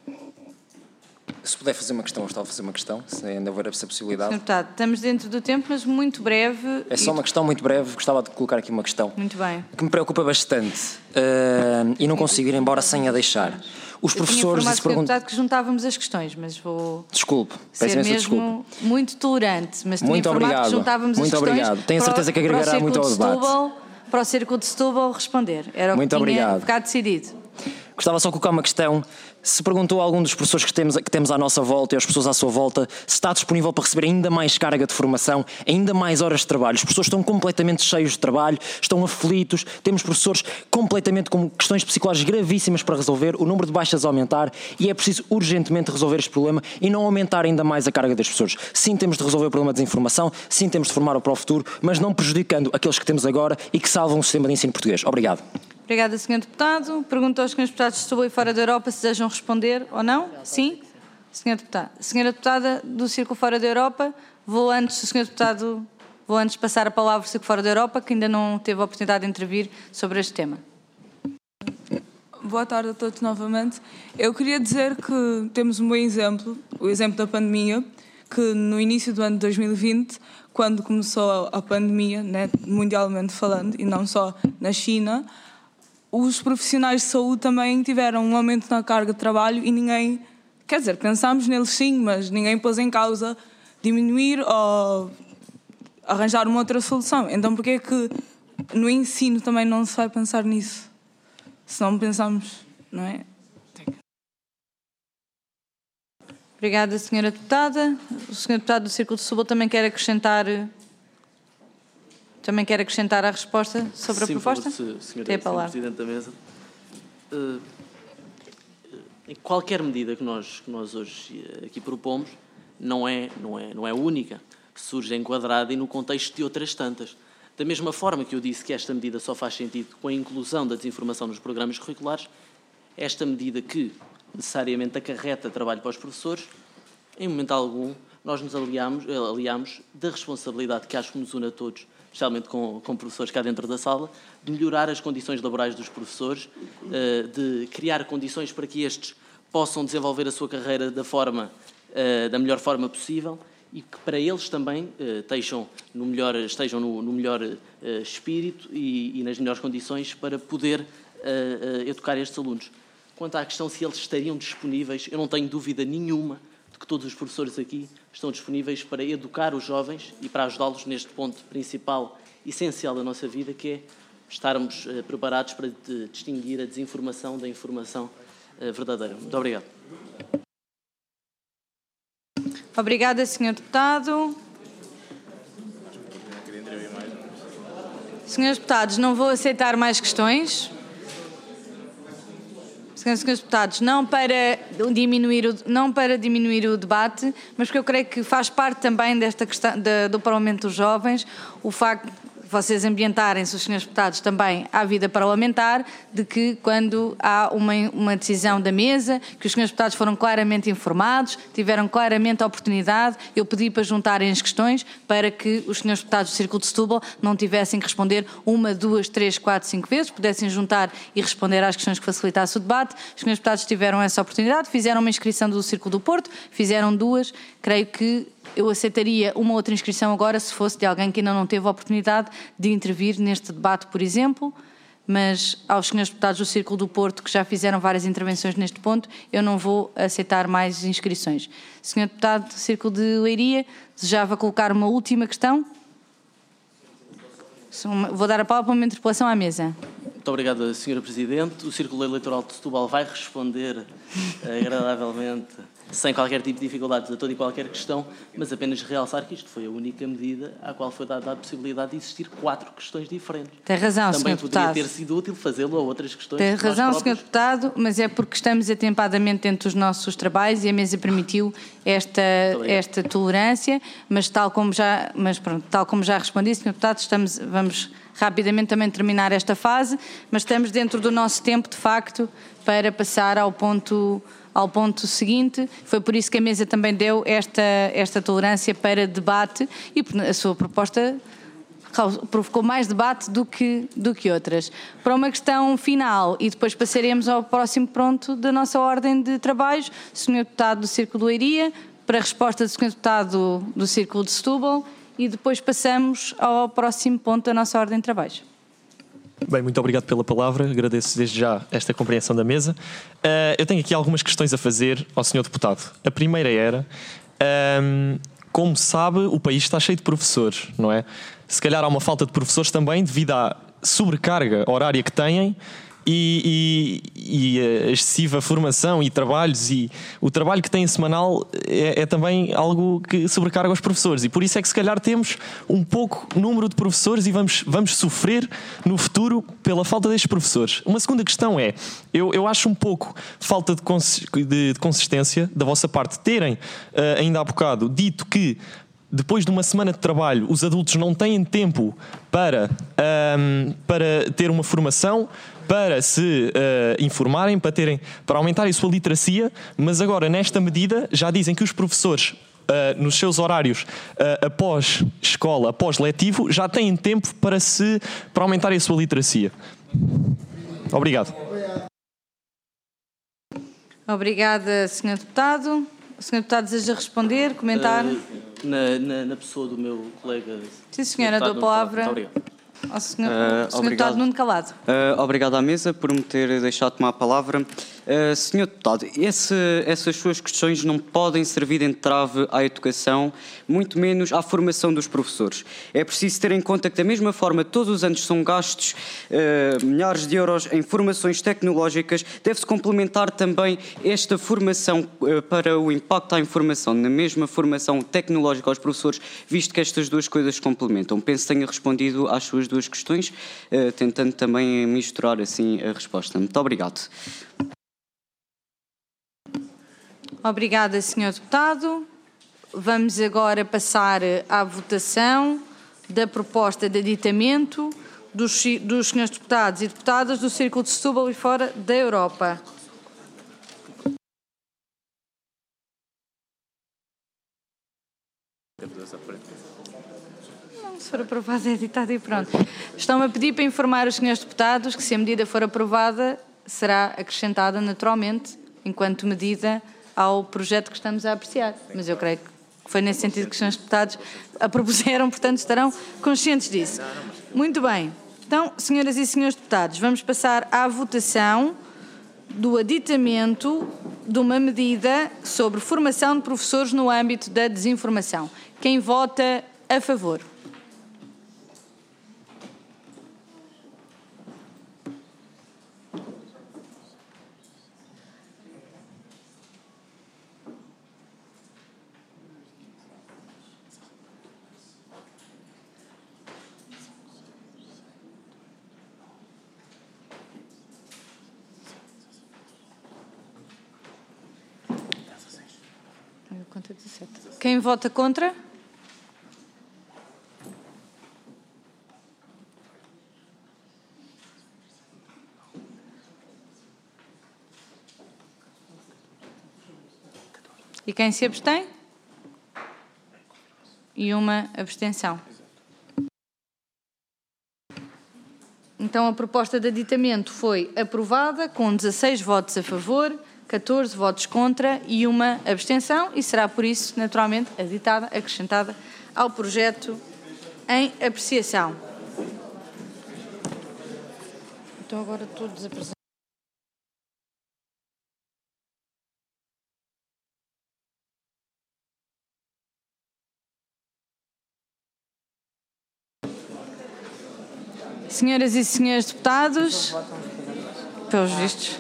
Se puder fazer uma questão, eu estava a fazer uma questão, se ainda houver essa possibilidade. senhor Deputado, estamos dentro do tempo, mas muito breve. É só uma questão muito breve, gostava de colocar aqui uma questão. Muito bem. Que me preocupa bastante uh, e não consigo ir embora sem a deixar. Os eu professores... tinha e se pergun- deputado que juntávamos as questões, mas vou... Desculpe, ser peço imensa mesmo desculpa. muito tolerante, mas tinha Muito informado obrigado. que juntávamos Muito as questões obrigado. Tenho para o- certeza que agregará para o muito ao Círculo de debate. Setúbal, para o Círculo de Setúbal responder. Era o Muito que tinha obrigado. ficado decidido. Gostava só de colocar uma questão. Se perguntou a algum dos professores que temos, que temos à nossa volta e às pessoas à sua volta se está disponível para receber ainda mais carga de formação, ainda mais horas de trabalho. Os professores estão completamente cheios de trabalho, estão aflitos, temos professores completamente com questões psicológicas gravíssimas para resolver, o número de baixas a aumentar e é preciso urgentemente resolver este problema e não aumentar ainda mais a carga das pessoas. Sim, temos de resolver o problema da desinformação, sim, temos de formar para o futuro, mas não prejudicando aqueles que temos agora e que salvam o sistema de ensino português. Obrigado. Obrigada, senhor Deputado. Pergunto aos senhores Deputados de Setúbal e fora da Europa se desejam responder ou não. Sim? senhor Deputado. Senhora Deputada do Círculo Fora da Europa, vou antes, o senhor Deputado, vou antes passar a palavra ao Círculo Fora da Europa, que ainda não teve a oportunidade de intervir sobre este tema. Boa tarde a todos novamente. Eu queria dizer que temos um bom exemplo, o exemplo da pandemia, que no início do ano de dois mil e vinte, quando começou a pandemia, né, mundialmente falando, e não só na China, os profissionais de saúde também tiveram um aumento na carga de trabalho e ninguém, quer dizer, pensámos neles sim, mas ninguém pôs em causa diminuir ou arranjar uma outra solução. Então, porquê é que no ensino também não se vai pensar nisso? Se não pensamos, não é? Obrigada, senhora Deputada. O senhor Deputado do Círculo de Setúbal também quer acrescentar... Também quer acrescentar a resposta sobre Sim, a proposta? Sim, por favor, senhora, Tem a palavra. senhora Presidente da Mesa. Uh, qualquer medida que nós, que nós hoje aqui propomos não é, não, é, não é única, surge enquadrada e no contexto de outras tantas. Da mesma forma que eu disse que esta medida só faz sentido com a inclusão da desinformação nos programas curriculares, esta medida que necessariamente acarreta trabalho para os professores, em momento algum nós nos aliamos, aliamos da responsabilidade que acho que nos une a todos, especialmente com, com professores cá dentro da sala, de melhorar as condições laborais dos professores, de criar condições para que estes possam desenvolver a sua carreira da, forma, da melhor forma possível e que para eles também estejam no melhor, estejam no, no melhor espírito e, e nas melhores condições para poder educar estes alunos. Quanto à questão se eles estariam disponíveis, eu não tenho dúvida nenhuma de que todos os professores aqui estão disponíveis para educar os jovens e para ajudá-los neste ponto principal, essencial da nossa vida, que é estarmos uh, preparados para de, distinguir a desinformação da informação uh, verdadeira. Muito obrigado. Obrigada, senhor Deputado. Senhores Deputados, não vou aceitar mais questões. Senhores, senhores Deputados, não para, diminuir o, não para diminuir o debate, mas porque eu creio que faz parte também desta questão de, do Parlamento dos Jovens, o facto de vocês ambientarem-se, os senhores deputados, também à vida parlamentar, de que quando há uma, uma decisão da mesa, que os senhores deputados foram claramente informados, tiveram claramente a oportunidade, eu pedi para juntarem as questões para que os senhores deputados do Círculo de Setúbal não tivessem que responder uma, duas, três, quatro, cinco vezes, pudessem juntar e responder às questões que facilitassem o debate. Os senhores deputados tiveram essa oportunidade, fizeram uma inscrição do Círculo do Porto, fizeram duas, creio que eu aceitaria uma outra inscrição agora se fosse de alguém que ainda não teve a oportunidade de intervir neste debate, por exemplo, mas aos senhores deputados do Círculo do Porto, que já fizeram várias intervenções neste ponto, eu não vou aceitar mais inscrições. senhor Deputado do Círculo de Leiria, desejava colocar uma última questão? Vou dar a palavra para uma interpelação à mesa. Muito obrigado, senhora Presidente. O Círculo Eleitoral de Setúbal vai responder agradavelmente, sem qualquer tipo de dificuldades, a toda e qualquer questão, mas apenas realçar que isto foi a única medida à qual foi dada a possibilidade de existir quatro questões diferentes. Tem razão, Também senhor poderia Deputado. ter sido útil fazê-lo a outras questões. Tem que nós razão, próprios- senhor Deputado, mas é porque estamos atempadamente dentro dos nossos trabalhos e a mesa permitiu esta, esta tolerância, mas tal como já, mas pronto, tal como já respondi, senhor Deputado, estamos, vamos rapidamente também terminar esta fase, mas estamos dentro do nosso tempo, de facto, para passar ao ponto, ao ponto seguinte. Foi por isso que a mesa também deu esta, esta tolerância para debate e a sua proposta provocou mais debate do que, do que outras. Para uma questão final, e depois passaremos ao próximo ponto da nossa ordem de trabalhos, senhor Deputado do Círculo de Leiria, para a resposta do senhor Deputado do Círculo de Setúbal, e depois passamos ao próximo ponto da nossa ordem de trabalhos. Bem, muito obrigado pela palavra, agradeço desde já esta compreensão da mesa. Uh, eu tenho aqui algumas questões a fazer ao senhor Deputado. A primeira era, um, como sabe, o país está cheio de professores, não é? Se calhar há uma falta de professores também devido à sobrecarga horária que têm e, e, e a excessiva formação e trabalhos, e o trabalho que têm semanal é, é também algo que sobrecarga os professores, e por isso é que se calhar temos um pouco número de professores e vamos, vamos sofrer no futuro pela falta destes professores. Uma segunda questão é, eu, eu acho um pouco falta de, cons de, de consistência da vossa parte terem, uh, ainda há bocado, dito que depois de uma semana de trabalho os adultos não têm tempo para, um, para ter uma formação, para se uh, informarem, para, terem, para aumentarem a sua literacia, mas agora nesta medida já dizem que os professores uh, nos seus horários uh, após escola, após letivo, já têm tempo para, se, para aumentarem a sua literacia. Obrigado. Obrigada, senhor Deputado. O senhor Deputado deseja responder, comentar? Uh, na, na, na pessoa do meu colega... Sim, senhora, dou a palavra. Muito obrigado. Ao senhor, Uh, senhor obrigado. Deputado Nuno Calado. Uh, obrigado à mesa por me ter deixado tomar a palavra. Uh, senhor Deputado, esse, essas suas questões não podem servir de entrave à educação, muito menos à formação dos professores. É preciso ter em conta que, da mesma forma, todos os anos são gastos uh, milhares de euros em formações tecnológicas, deve-se complementar também esta formação uh, para o impacto à informação, na mesma formação tecnológica aos professores, visto que estas duas coisas se complementam. Penso que tenha respondido às suas duas questões, uh, tentando também misturar assim a resposta. Muito obrigado. Obrigada, senhor Deputado. Vamos agora passar à votação da proposta de aditamento dos, dos senhores deputados e deputadas do Círculo de Setúbal e fora da Europa. Não, se for aprovada é editada e pronto. Estão a pedir para informar os senhores deputados que, se a medida for aprovada, será acrescentada naturalmente, enquanto medida, ao projeto que estamos a apreciar. Mas eu creio que foi nesse sentido que os senhores deputados a propuseram, portanto estarão conscientes disso. Muito bem. Então, senhoras e senhores deputados, vamos passar à votação do aditamento de uma medida sobre formação de professores no âmbito da desinformação. Quem vota a favor? Quem vota contra? E quem se abstém? E uma abstenção. Então a proposta de aditamento foi aprovada com dezasseis votos a favor, catorze votos contra e uma abstenção, e será por isso, naturalmente, aditada, acrescentada ao projeto em apreciação. Então agora todos apresentam. Senhoras e senhores deputados, pelos vistos.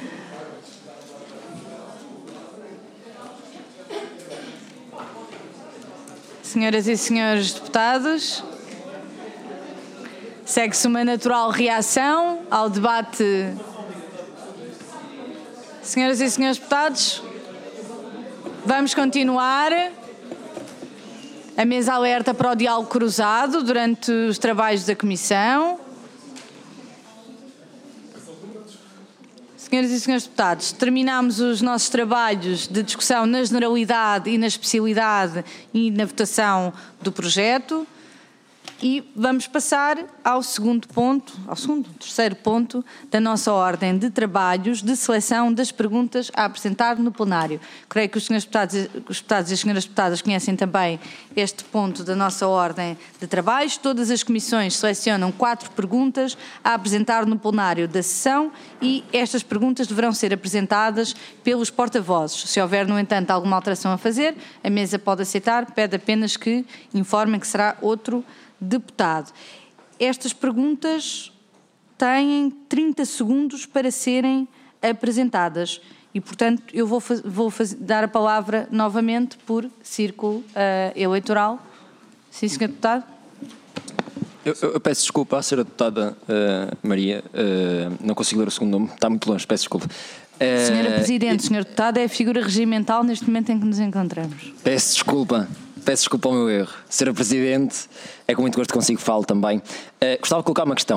Senhoras e senhores deputados, segue-se uma natural reação ao debate. Senhoras e senhores deputados, vamos continuar. A mesa alerta para o diálogo cruzado durante os trabalhos da Comissão. Senhoras e senhores deputados, terminamos os nossos trabalhos de discussão na generalidade e na especialidade e na votação do projeto. E vamos passar ao segundo ponto, ao segundo, terceiro ponto da nossa ordem de trabalhos de seleção das perguntas a apresentar no plenário. Creio que os senhores deputados, os deputados e as senhoras deputadas conhecem também este ponto da nossa ordem de trabalhos. Todas as comissões selecionam quatro perguntas a apresentar no plenário da sessão e estas perguntas deverão ser apresentadas pelos porta-vozes. Se houver, no entanto, alguma alteração a fazer, a mesa pode aceitar, pede apenas que informem que será outro deputado. Estas perguntas têm trinta segundos para serem apresentadas e, portanto, eu vou, faz, vou faz, dar a palavra novamente por círculo uh, eleitoral. Sim, senhor deputado. Eu, eu peço desculpa à senhora deputada uh, Maria, uh, não consigo ler o segundo nome, está muito longe, peço desculpa. Uh, Senhora Presidente, senhor deputado, é a figura regimental neste momento em que nos encontramos. Peço desculpa. Peço desculpa ao meu erro. senhora Presidente, é com muito gosto que consigo falo também. Uh, gostava de colocar uma questão.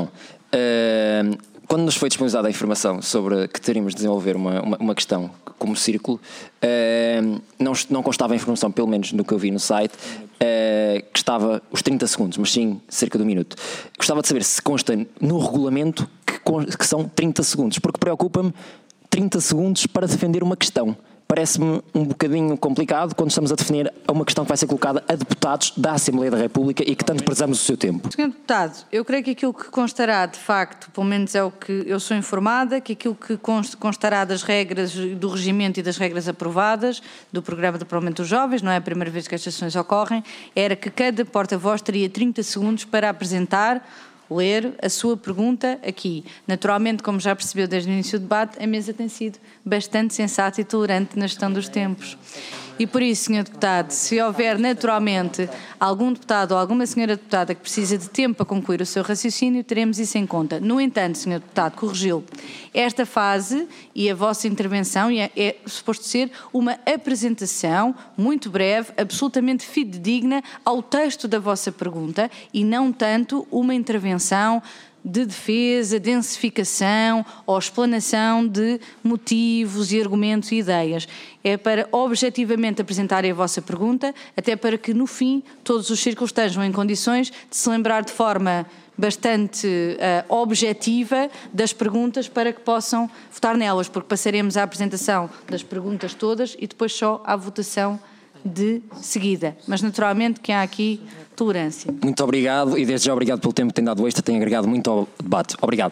Uh, quando nos foi disponibilizada a informação sobre que teríamos de desenvolver uma, uma, uma questão como círculo, uh, não, não constava a informação, pelo menos no que eu vi no site, uh, que estava os trinta segundos, mas sim cerca de um minuto. Gostava de saber se consta no regulamento que, que são trinta segundos, porque preocupa-me trinta segundos para defender uma questão. Parece-me um bocadinho complicado quando estamos a definir uma questão que vai ser colocada a deputados da Assembleia da República e que tanto prezamos o seu tempo. senhor Deputado, eu creio que aquilo que constará de facto, pelo menos é o que eu sou informada, que aquilo que constará das regras do regimento e das regras aprovadas do Programa de Parlamento dos Jovens, não é a primeira vez que estas sessões ocorrem, era que cada porta-voz teria trinta segundos para apresentar, ler a sua pergunta aqui. Naturalmente, como já percebeu desde o início do debate, a mesa tem sido bastante sensata e tolerante na gestão dos tempos. E por isso, senhor Deputado, se houver naturalmente algum deputado ou alguma senhora deputada que precisa de tempo para concluir o seu raciocínio, teremos isso em conta. No entanto, senhor Deputado, corrigiu esta fase e a vossa intervenção é, é suposto ser uma apresentação muito breve, absolutamente fidedigna ao texto da vossa pergunta e não tanto uma intervenção de defesa, densificação ou explanação de motivos e argumentos e ideias. É para objetivamente apresentarem a vossa pergunta, até para que no fim todos os círculos estejam em condições de se lembrar de forma bastante uh, objetiva das perguntas para que possam votar nelas, porque passaremos à apresentação das perguntas todas e depois só à votação de seguida. Mas naturalmente que há aqui tolerância. Muito obrigado e desde já obrigado pelo tempo que tem dado extra, tem agregado muito ao debate. Obrigado.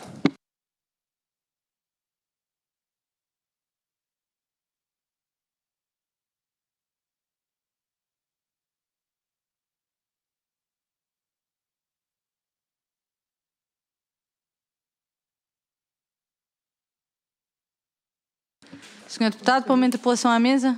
senhor Deputado, para uma interpelação à mesa?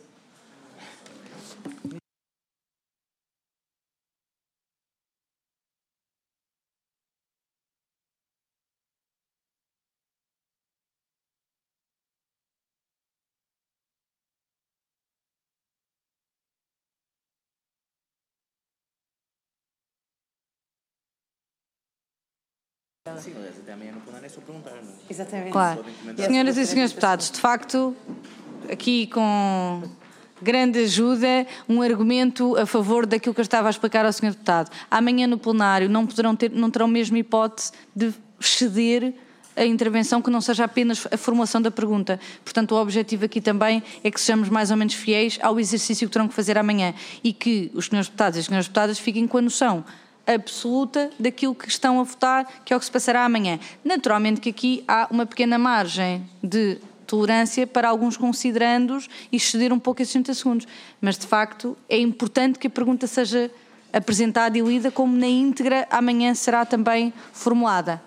Sim, aliás, até amanhã no plenário é só perguntar, não é? Exatamente. Claro. Senhoras e senhores deputados, de facto, aqui com grande ajuda, um argumento a favor daquilo que eu estava a explicar ao senhor deputado. Amanhã no plenário não, poderão ter, não terão mesmo hipótese de ceder a intervenção que não seja apenas a formulação da pergunta. Portanto, o objetivo aqui também é que sejamos mais ou menos fiéis ao exercício que terão que fazer amanhã e que os senhores deputados e as senhoras deputadas fiquem com a noção absoluta daquilo que estão a votar, que é o que se passará amanhã. Naturalmente que aqui há uma pequena margem de tolerância para alguns considerandos e exceder um pouco esses trinta segundos, mas de facto é importante que a pergunta seja apresentada e lida, como na íntegra amanhã será também formulada.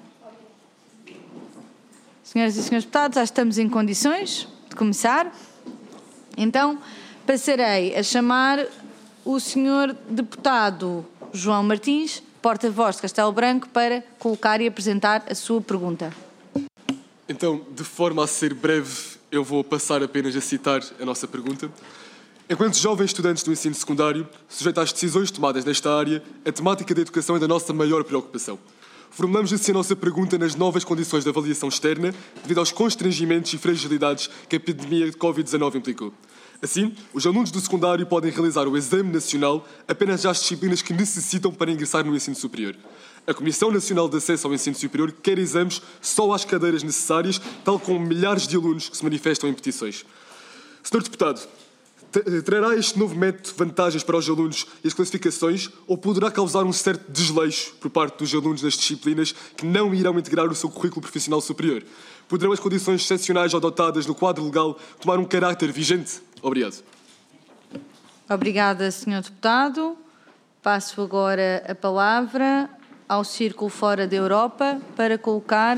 Senhoras e senhores deputados, já estamos em condições de começar. Então, passarei a chamar o senhor deputado João Martins, porta-voz de Castelo Branco, para colocar e apresentar a sua pergunta. Então, de forma a ser breve, eu vou passar apenas a citar a nossa pergunta. Enquanto jovens estudantes do ensino secundário, sujeitos às decisões tomadas nesta área, a temática da educação é da nossa maior preocupação. Formulamos assim a nossa pergunta nas novas condições de avaliação externa, devido aos constrangimentos e fragilidades que a epidemia de covid dezanove implicou. Assim, os alunos do secundário podem realizar o exame nacional apenas às disciplinas que necessitam para ingressar no ensino superior. A Comissão Nacional de Acesso ao Ensino Superior quer exames só às cadeiras necessárias, tal como milhares de alunos que se manifestam em petições. senhor Deputado, trará este novo método vantagens para os alunos e as classificações, ou poderá causar um certo desleixo por parte dos alunos das disciplinas que não irão integrar o seu currículo profissional superior? Poderão as condições excepcionais adotadas no quadro legal tomar um caráter vigente? Obrigado. Obrigada, senhor Deputado. Passo agora a palavra ao Círculo Fora da Europa para colocar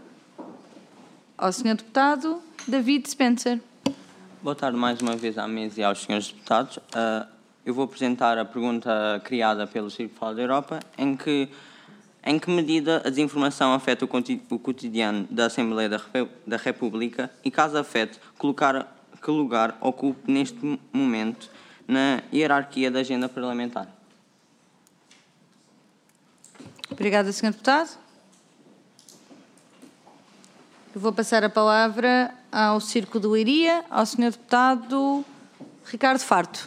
ao senhor Deputado David Spencer. Boa tarde mais uma vez à mesa e aos senhores deputados. Uh, eu vou apresentar a pergunta criada pelo Círculo Fora da Europa, em que, em que medida a desinformação afeta o cotidiano da Assembleia da, da República e, caso afete, colocar, que lugar ocupe neste momento na hierarquia da agenda parlamentar? Obrigada, senhor Deputado. Eu vou passar a palavra ao Círculo de Leiria, ao senhor Deputado Ricardo Farto.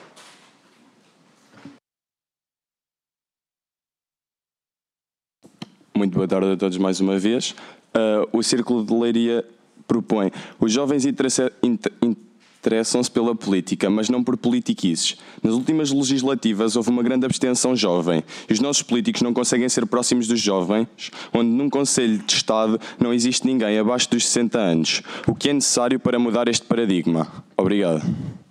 Muito boa tarde a todos mais uma vez. Uh, o Círculo de Leiria propõe: os jovens interessa, inter, interessam-se pela política, mas não por politiquices. Nas últimas legislativas houve uma grande abstenção jovem e os nossos políticos não conseguem ser próximos dos jovens, onde num Conselho de Estado não existe ninguém abaixo dos sessenta anos. O que é necessário para mudar este paradigma? Obrigado.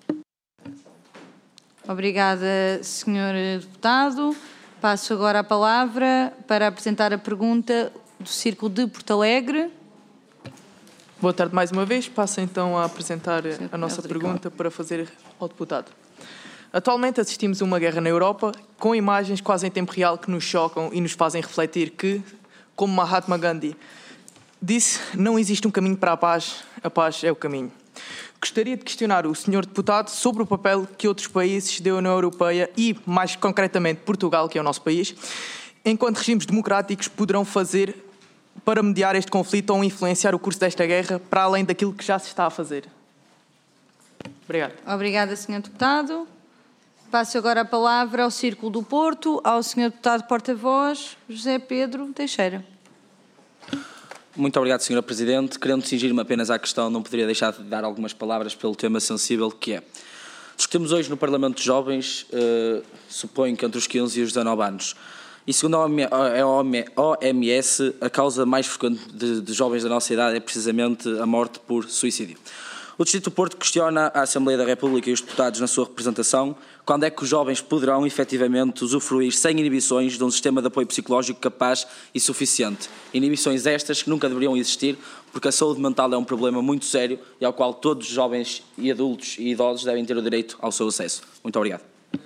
Obrigada, senhor Deputado. Passo agora a palavra para apresentar a pergunta do Círculo de Porto Alegre. Boa tarde mais uma vez. Passo então a apresentar a nossa pergunta para fazer ao deputado. Atualmente assistimos a uma guerra na Europa com imagens quase em tempo real que nos chocam e nos fazem refletir que, como Mahatma Gandhi disse, não existe um caminho para a paz, a paz é o caminho. Gostaria de questionar o senhor deputado sobre o papel que outros países da União Europeia e, mais concretamente, Portugal, que é o nosso país, enquanto regimes democráticos, poderão fazer para mediar este conflito ou influenciar o curso desta guerra para além daquilo que já se está a fazer. Obrigado. Obrigada, senhor Deputado. Passo agora a palavra ao Círculo do Porto, ao senhor Deputado Porta-Voz, José Pedro Teixeira. Muito obrigado, senhora Presidente. Querendo cingir-me apenas à questão, não poderia deixar de dar algumas palavras pelo tema sensível que é. Discutimos hoje no Parlamento de Jovens, uh, suponho que entre os quinze e os dezanove anos. E segundo a O M S, a causa mais frequente de, de jovens da nossa idade é precisamente a morte por suicídio. O Distrito do Porto questiona a Assembleia da República e os deputados na sua representação quando é que os jovens poderão efetivamente usufruir sem inibições de um sistema de apoio psicológico capaz e suficiente. Inibições estas que nunca deveriam existir, porque a saúde mental é um problema muito sério e ao qual todos os jovens e adultos e idosos devem ter o direito ao seu acesso. Muito obrigado.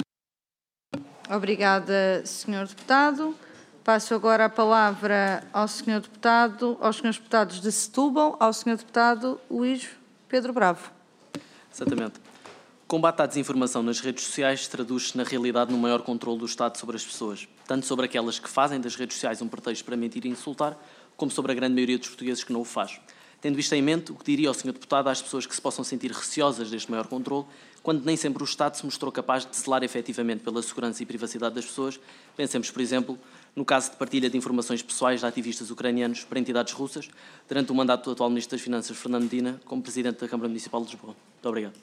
Obrigada, senhor Deputado. Passo agora a palavra ao senhor Deputado, aos senhores Deputados de Setúbal, ao senhor Deputado Luís Pedro Bravo. Exatamente. O combate à desinformação nas redes sociais traduz-se na realidade no maior controle do Estado sobre as pessoas, tanto sobre aquelas que fazem das redes sociais um pretexto para mentir e insultar, como sobre a grande maioria dos portugueses que não o faz. Tendo isto em mente, o que diria ao senhor Deputado às pessoas que se possam sentir receosas deste maior controle, quando nem sempre o Estado se mostrou capaz de zelar efetivamente pela segurança e privacidade das pessoas? Pensemos, por exemplo, no caso de partilha de informações pessoais de ativistas ucranianos para entidades russas, durante o mandato do atual Ministro das Finanças, Fernando Medina, como Presidente da Câmara Municipal de Lisboa. Muito obrigado.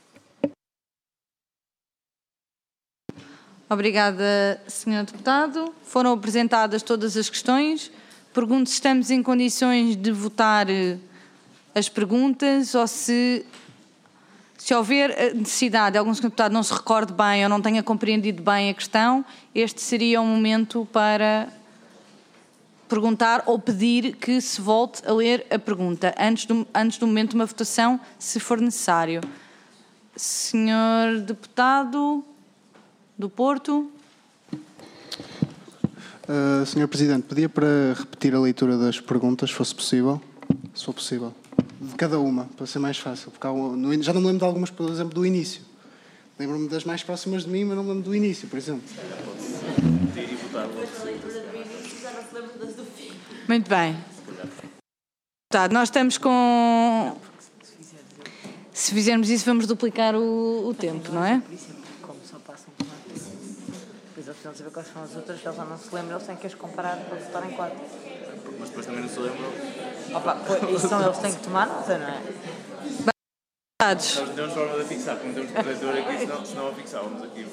Obrigada, senhor Deputado. Foram apresentadas todas as questões. Pergunto se estamos em condições de votar as perguntas ou se Se houver necessidade de algum senhor deputado não se recorde bem ou não tenha compreendido bem a questão, este seria um momento para perguntar ou pedir que se volte a ler a pergunta antes do, antes do momento de uma votação, se for necessário. Senhor Deputado do Porto. Uh, Senhor Presidente, pedia para repetir a leitura das perguntas, se fosse possível. Se for possível. De cada uma, para ser mais fácil. Porque há, no, já não me lembro de algumas, por exemplo, do início. Lembro-me das mais próximas de mim, mas não me lembro do início, por exemplo. Muito bem. Nós estamos com... Se fizermos isso, vamos duplicar o, o tempo, não é? Como só passam quatro. Depois eles precisam saber quais são as outras, eles já não se lembram, eles têm que as comparar para votar em quatro. Mas depois também não se lembram. Opa, isso são eles que têm que tomar nota, não é? Nós não temos forma de fixar, como temos projetor aqui, senão, senão a fixávamos aqui.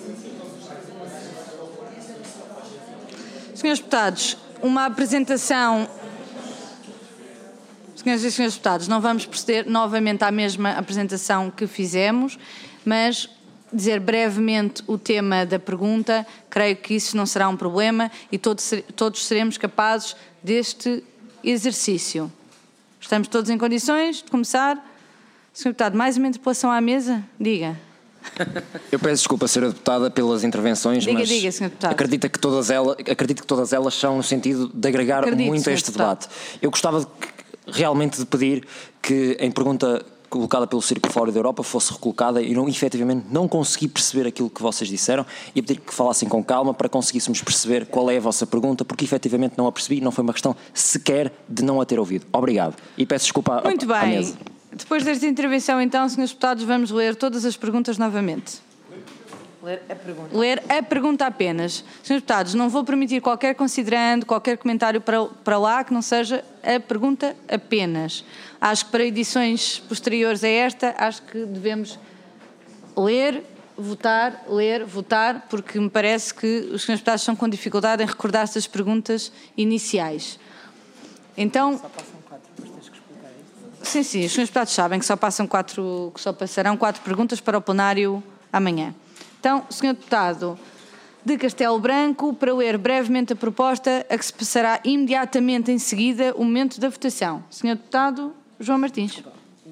Senhores deputados, uma apresentação... Senhoras e senhores deputados, não vamos proceder novamente à mesma apresentação que fizemos, mas dizer brevemente o tema da pergunta, creio que isso não será um problema e todos, todos seremos capazes deste exercício. Estamos todos em condições de começar? Senhor Deputado, mais uma interpelação à mesa? Diga. Eu peço desculpa, senhora Deputada, pelas intervenções, Diga, mas diga, senhor Deputado. acredito que, todas elas, acredito que todas elas são no sentido de agregar Acredito, muito a este senhor Deputado. debate. Eu gostava de, realmente de pedir que em pergunta colocada pelo Círculo Fora da Europa fosse recolocada e não, efetivamente não consegui perceber aquilo que vocês disseram e pedir que falassem com calma para conseguíssemos perceber qual é a vossa pergunta, porque efetivamente não a percebi, não foi uma questão sequer de não a ter ouvido. Obrigado. E peço desculpa Muito à, à bem. mesa. Depois desta intervenção, então, senhores deputados, vamos ler todas as perguntas novamente. Ler a pergunta. Ler a pergunta apenas. Senhores deputados, não vou permitir qualquer considerando, qualquer comentário para, para lá que não seja a pergunta apenas. Acho que para edições posteriores a esta, acho que devemos ler, votar, ler, votar, porque me parece que os senhores deputados estão com dificuldade em recordar-se das perguntas iniciais. Então... Só passam quatro, depois tens que explicar isto. Sim, sim, os senhores deputados sabem que só, passam quatro, que só passarão quatro perguntas para o plenário amanhã. Então, senhor Deputado de Castelo Branco, para ler brevemente a proposta, a que se passará imediatamente em seguida o momento da votação. senhor Deputado João Martins.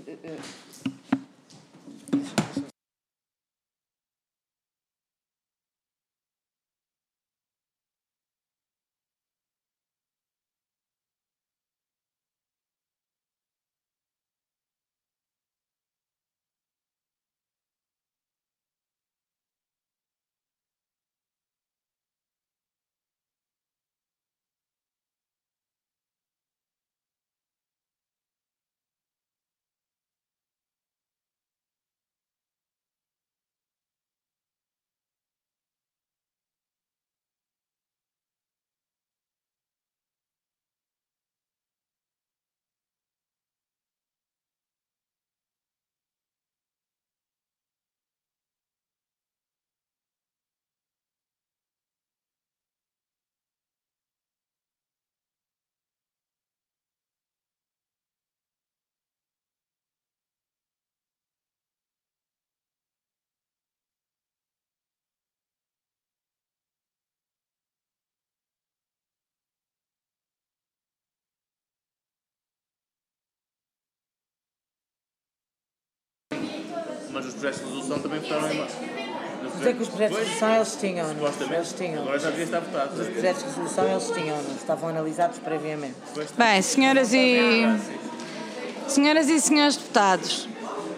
Mas os projetos de resolução também votaram em massa. Mas é que os projetos de resolução eles tinham, não? Eles tinham. Agora já devia estar votado. Os projetos de resolução eles tinham, não? Estavam analisados previamente. Bem, senhoras e... Senhoras e senhores deputados.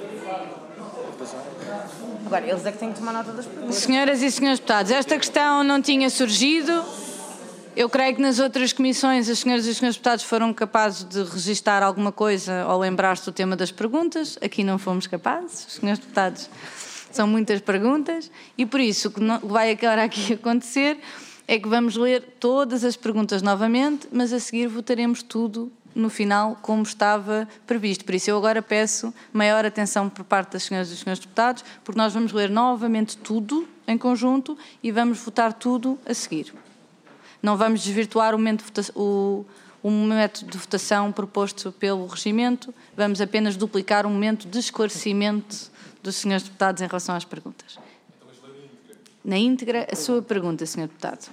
Agora, eles é que têm que tomar nota das perguntas. Senhoras e senhores deputados, esta questão não tinha surgido. Eu creio que nas outras comissões as senhoras e os senhores deputados foram capazes de registar alguma coisa ou lembrar-se do tema das perguntas. Aqui não fomos capazes. Os senhores deputados, são muitas perguntas e por isso o que vai agora aqui acontecer é que vamos ler todas as perguntas novamente, mas a seguir votaremos tudo no final como estava previsto. Por isso eu agora peço maior atenção por parte das senhoras e dos senhores deputados, porque nós vamos ler novamente tudo em conjunto e vamos votar tudo a seguir. Não vamos desvirtuar o momento, o, o método de votação proposto pelo regimento. Vamos apenas duplicar um momento de esclarecimento dos senhores deputados em relação às perguntas. Na íntegra, a sua pergunta, senhor deputado.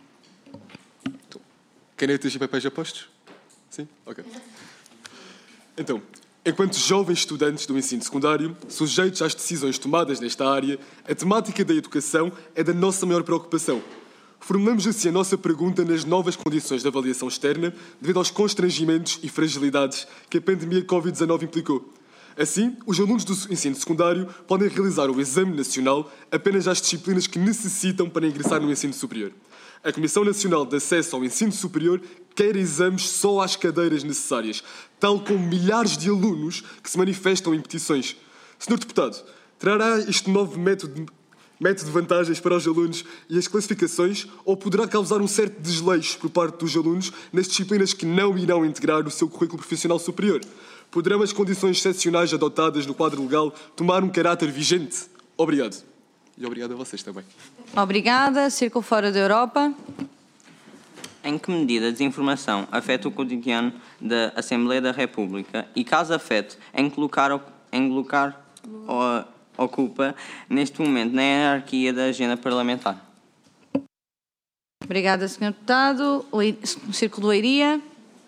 Canetas e papéis apostos? Sim? Ok. Então, enquanto jovens estudantes do ensino secundário, sujeitos às decisões tomadas nesta área, a temática da educação é da nossa maior preocupação. Formulamos assim a nossa pergunta nas novas condições de avaliação externa devido aos constrangimentos e fragilidades que a pandemia covid dezanove implicou. Assim, os alunos do ensino secundário podem realizar o exame nacional apenas às disciplinas que necessitam para ingressar no ensino superior. A Comissão Nacional de Acesso ao Ensino Superior quer exames só às cadeiras necessárias, tal como milhares de alunos que se manifestam em petições. senhor Deputado, trará este novo método, método de vantagens para os alunos e as classificações ou poderá causar um certo desleixo por parte dos alunos nas disciplinas que não irão integrar o seu currículo profissional superior? Poderão as condições excepcionais adotadas no quadro legal tomar um caráter vigente? Obrigado. E obrigado a vocês também. Obrigada. Círculo fora da Europa. Em que medida a desinformação afeta o cotidiano da Assembleia da República e, caso afete, em que lugar, em que lugar o, ocupa neste momento na hierarquia da agenda parlamentar? Obrigada, senhor Deputado. O Círculo do Leiria.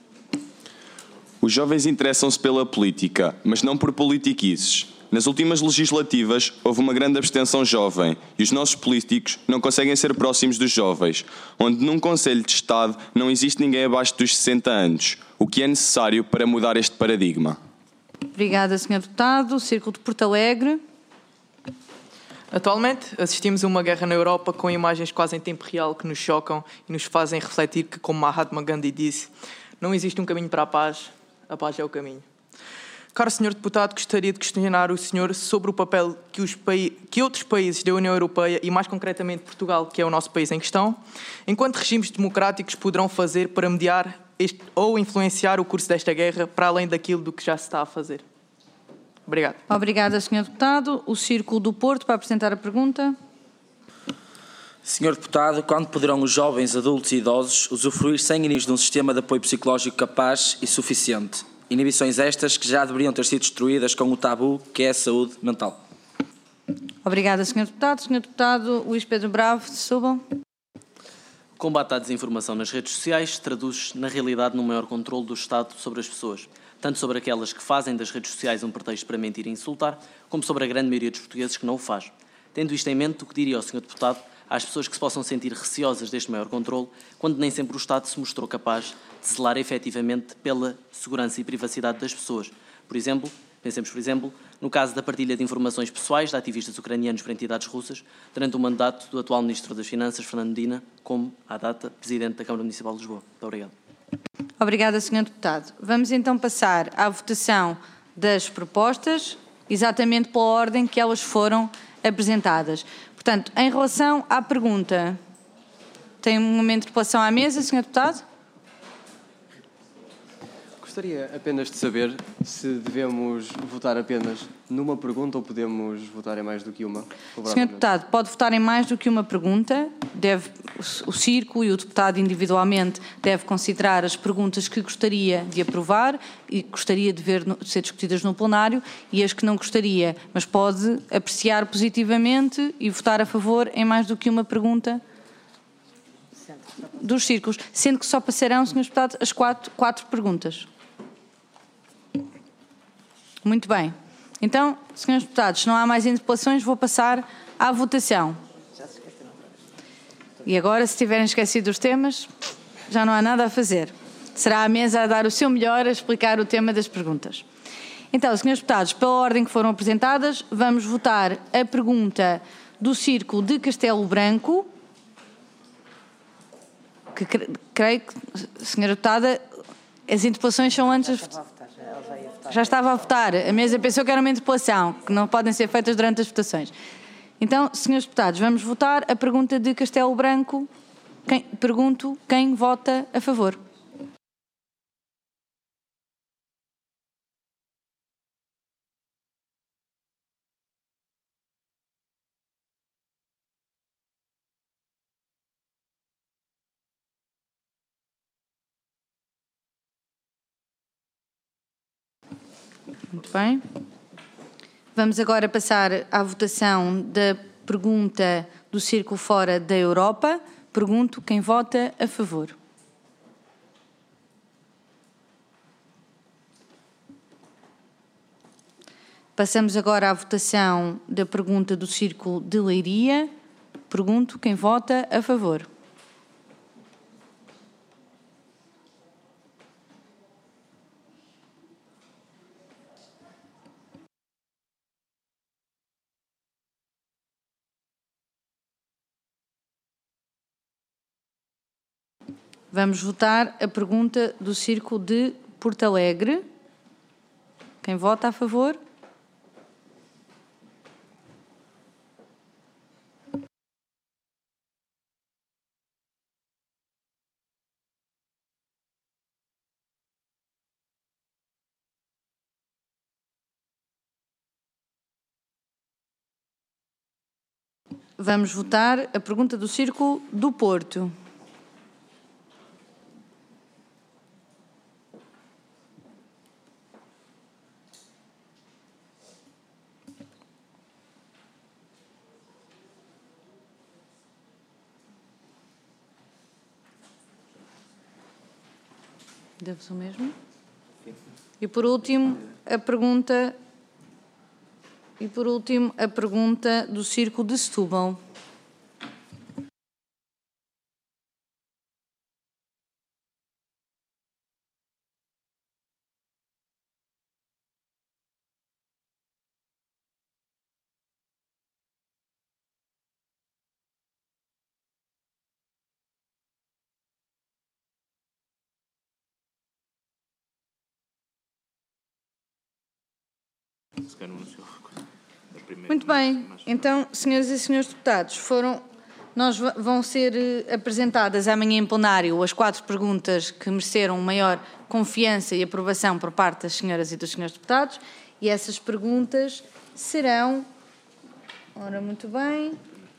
Os jovens interessam-se pela política, mas não por politiquices. Nas últimas legislativas, houve uma grande abstenção jovem e os nossos políticos não conseguem ser próximos dos jovens, onde num Conselho de Estado não existe ninguém abaixo dos sessenta anos, o que é necessário para mudar este paradigma. Obrigada, senhor Deputado. Círculo de Porto Alegre. Atualmente, assistimos a uma guerra na Europa com imagens quase em tempo real que nos chocam e nos fazem refletir que, como Mahatma Gandhi disse, não existe um caminho para a paz, a paz é o caminho. Caro senhor Deputado, gostaria de questionar o senhor sobre o papel que, os que outros países da União Europeia, e mais concretamente Portugal, que é o nosso país em questão, enquanto regimes democráticos, poderão fazer para mediar este, ou influenciar o curso desta guerra para além daquilo do que já se está a fazer. Obrigado. Obrigada, senhor Deputado. O Círculo do Porto, para apresentar a pergunta. senhor Deputado, quando poderão os jovens, adultos e idosos usufruir sem inibir de um sistema de apoio psicológico capaz e suficiente? Inibições estas que já deveriam ter sido destruídas com o tabu que é a saúde mental. Obrigada, senhor Deputado. senhor Deputado Luís Pedro Bravo, de Setúbal. O combate à desinformação nas redes sociais traduz na realidade num maior controle do Estado sobre as pessoas, tanto sobre aquelas que fazem das redes sociais um pretexto para mentir e insultar, como sobre a grande maioria dos portugueses que não o faz. Tendo isto em mente, o que diria ao senhor Deputado às pessoas que se possam sentir receosas deste maior controle, quando nem sempre o Estado se mostrou capaz de zelar efetivamente pela segurança e privacidade das pessoas? Por exemplo, pensemos, por exemplo, no caso da partilha de informações pessoais de ativistas ucranianos por entidades russas, durante o mandato do atual Ministro das Finanças, Fernando Medina, como, à data, Presidente da Câmara Municipal de Lisboa. Muito obrigado. Obrigada, senhor Deputado. Vamos então passar à votação das propostas, exatamente pela ordem que elas foram apresentadas. Portanto, em relação à pergunta, tem uma interpelação à mesa, senhor Deputado? Gostaria apenas de saber se devemos votar apenas numa pergunta ou podemos votar em mais do que uma. senhor Deputado, pode votar em mais do que uma pergunta. Deve, o Círculo e o deputado individualmente deve considerar as perguntas que gostaria de aprovar e gostaria de ver no, ser discutidas no plenário e as que não gostaria, mas pode apreciar positivamente e votar a favor em mais do que uma pergunta dos círculos, sendo que só passarão, senhor Deputado, as quatro, quatro perguntas. Muito bem. Então, senhores deputados, se não há mais interpelações, vou passar à votação. E agora, se tiverem esquecido os temas, já não há nada a fazer. Será a mesa a dar o seu melhor a explicar o tema das perguntas. Então, senhores deputados, pela ordem que foram apresentadas, vamos votar a pergunta do Círculo de Castelo Branco, que creio que, senhora deputada, as interpelações são antes... Já estava a votar. A mesa pensou que era uma interpelação, que não podem ser feitas durante as votações. Então, senhores deputados, vamos votar a pergunta de Castelo Branco. Quem, pergunto quem vota a favor. Muito bem. Vamos agora passar à votação da pergunta do Círculo Fora da Europa. Pergunto quem vota a favor. Passamos agora à votação da pergunta do Círculo de Leiria. Pergunto quem vota a favor. Vamos votar a pergunta do Círculo de Porto Alegre. Quem vota a favor? Vamos votar a pergunta do Círculo do Porto. Deve ser o mesmo? E por último, a pergunta E por último, a pergunta do Círculo de Setúbal. Muito bem, então, senhoras e senhores deputados, foram, nós vão ser apresentadas amanhã em plenário as quatro perguntas que mereceram maior confiança e aprovação por parte das senhoras e dos senhores deputados, e essas perguntas serão, ora, muito bem,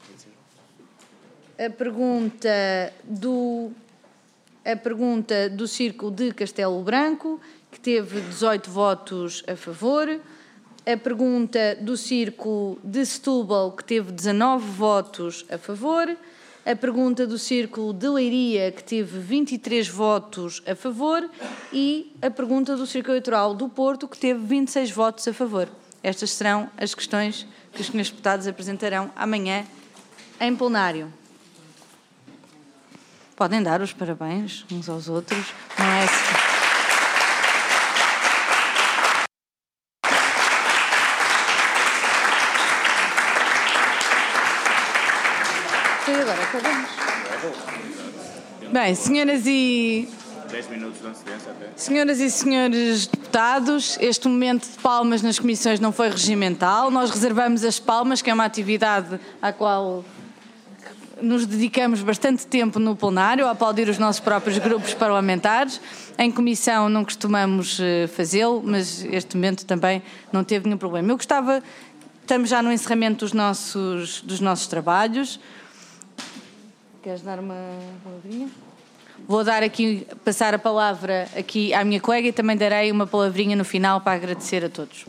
a pergunta do, a pergunta do Círculo de Castelo Branco, que teve dezoito votos a favor, a pergunta do Círculo de Setúbal, que teve dezanove votos a favor, a pergunta do Círculo de Leiria, que teve vinte e três votos a favor, e a pergunta do Círculo Eleitoral do Porto, que teve vinte e seis votos a favor. Estas serão as questões que os senhores deputados apresentarão amanhã em plenário. Podem dar os parabéns uns aos outros, não é assim. Agora acabamos. Bem, senhoras e... dez minutos de antecedência até. Senhoras e senhores deputados, este momento de palmas nas comissões não foi regimental. Nós reservamos as palmas, que é uma atividade à qual nos dedicamos bastante tempo no plenário, a aplaudir os nossos próprios grupos parlamentares. Em comissão não costumamos fazê-lo, mas este momento também não teve nenhum problema. Eu gostava... Estamos já no encerramento dos nossos, dos nossos trabalhos. Queres dar uma palavrinha? Vou dar aqui, passar a palavra aqui à minha colega e também darei uma palavrinha no final para agradecer a todos.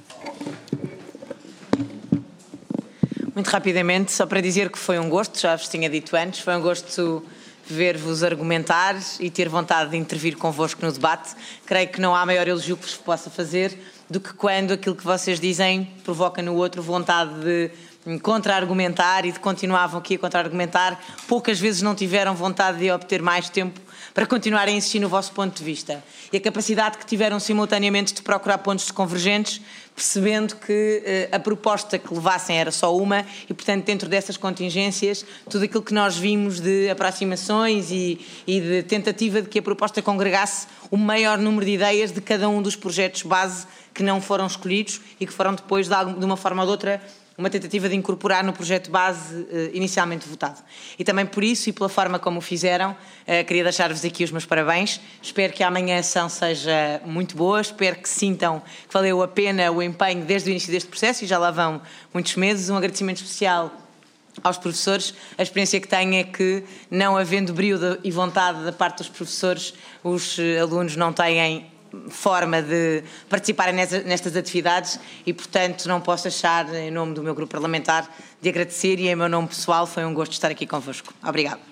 Muito rapidamente, só para dizer que foi um gosto, já vos tinha dito antes, foi um gosto ver-vos argumentar e ter vontade de intervir convosco no debate. Creio que não há maior elogio que vos possa fazer do que quando aquilo que vocês dizem provoca no outro vontade de contra-argumentar e de continuavam aqui a contra-argumentar. Poucas vezes não tiveram vontade de obter mais tempo para continuarem a insistir no vosso ponto de vista. E a capacidade que tiveram simultaneamente de procurar pontos convergentes, percebendo que eh, a proposta que levassem era só uma e, portanto, dentro dessas contingências, tudo aquilo que nós vimos de aproximações e, e de tentativa de que a proposta congregasse o maior número de ideias de cada um dos projetos base que não foram escolhidos e que foram depois, de, alguma, de uma forma ou de outra, uma tentativa de incorporar no projeto base uh, inicialmente votado. E também por isso e pela forma como o fizeram, uh, queria deixar-vos aqui os meus parabéns. Espero que amanhã a sessão seja muito boa, espero que sintam que valeu a pena o empenho desde o início deste processo, e já lá vão muitos meses. Um agradecimento especial aos professores. A experiência que tenho é que, não havendo brio e vontade da parte dos professores, os alunos não têm forma de participarem nestas atividades e, portanto, não posso deixar, em nome do meu grupo parlamentar, de agradecer e, em meu nome pessoal, foi um gosto estar aqui convosco. Obrigada.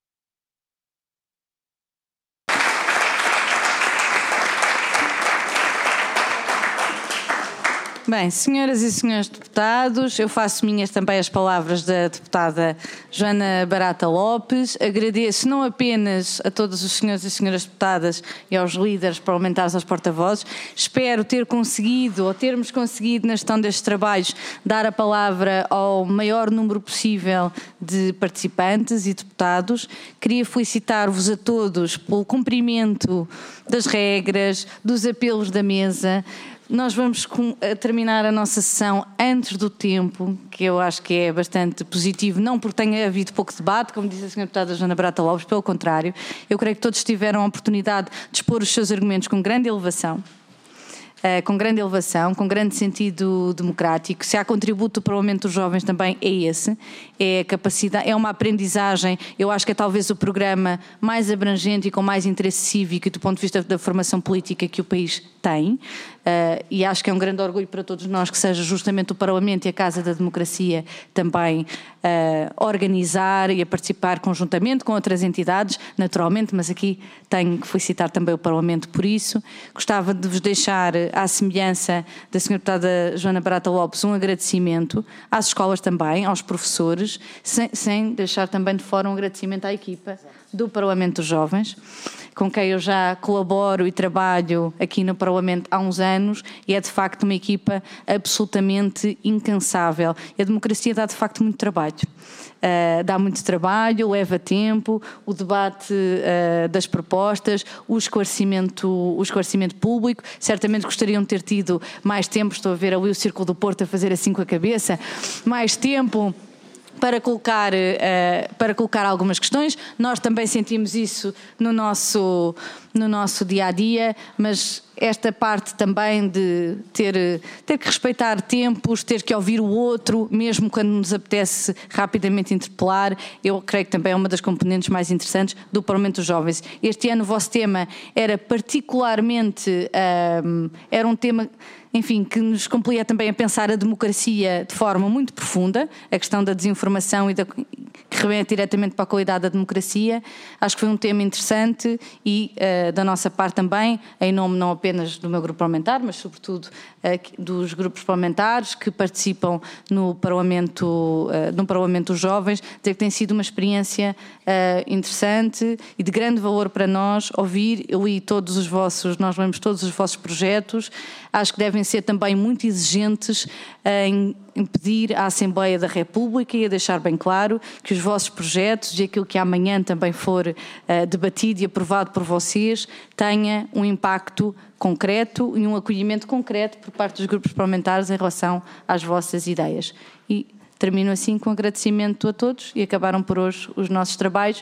Bem, senhoras e senhores deputados, eu faço minhas também as palavras da deputada Joana Barata Lopes. Agradeço não apenas a todos os senhores e senhoras deputadas e aos líderes parlamentares, aos porta-vozes. Espero ter conseguido, ou termos conseguido na gestão destes trabalhos, dar a palavra ao maior número possível de participantes e deputados. Queria felicitar-vos a todos pelo cumprimento das regras, dos apelos da mesa. Nós vamos terminar a nossa sessão antes do tempo, que eu acho que é bastante positivo, não porque tenha havido pouco debate, como disse a senhora deputada Joana Barata Lopes, pelo contrário, eu creio que todos tiveram a oportunidade de expor os seus argumentos com grande elevação. Uh, com grande elevação, com grande sentido democrático. Se há contributo do Parlamento dos Jovens também é esse, é a capacidade, é uma aprendizagem, eu acho que é talvez o programa mais abrangente e com mais interesse cívico e do ponto de vista da formação política que o país tem, uh, e acho que é um grande orgulho para todos nós que seja justamente o Parlamento e a Casa da Democracia também uh, a organizar e a participar conjuntamente com outras entidades, naturalmente, mas aqui tenho que felicitar também o Parlamento por isso. Gostava de vos deixar, à semelhança da senhora deputada Joana Barata Lopes, um agradecimento às escolas também, aos professores, sem, sem deixar também de fora um agradecimento à equipa do Parlamento dos Jovens, com quem eu já colaboro e trabalho aqui no Parlamento há uns anos, e é de facto uma equipa absolutamente incansável. E a democracia dá de facto muito trabalho. Uh, dá muito trabalho, leva tempo, o debate uh, das propostas, o esclarecimento, o esclarecimento público. Certamente gostariam de ter tido mais tempo, estou a ver ali o Círculo do Porto a fazer assim com a cabeça, mais tempo para colocar, uh, para colocar algumas questões. Nós também sentimos isso no nosso, no nosso dia-a-dia, mas esta parte também de ter, ter que respeitar tempos, ter que ouvir o outro, mesmo quando nos apetece rapidamente interpelar, eu creio que também é uma das componentes mais interessantes do Parlamento dos Jovens. Este ano o vosso tema era particularmente, um, era um tema, enfim, que nos compelia também a pensar a democracia de forma muito profunda, a questão da desinformação e da, que remete diretamente para a qualidade da democracia. Acho que foi um tema interessante e uh, da nossa parte também, em nome não apenas do meu grupo parlamentar, mas sobretudo uh, dos grupos parlamentares que participam no Parlamento, uh, no Parlamento dos Jovens, dizer que tem sido uma experiência uh, interessante e de grande valor para nós ouvir. Eu li todos os vossos, nós lemos todos os vossos projetos. Acho que devem ser também muito exigentes em pedir à Assembleia da República e a deixar bem claro que os vossos projetos e aquilo que amanhã também for uh, debatido e aprovado por vocês tenha um impacto concreto e um acolhimento concreto por parte dos grupos parlamentares em relação às vossas ideias. E termino assim com agradecimento a todos e acabaram por hoje os nossos trabalhos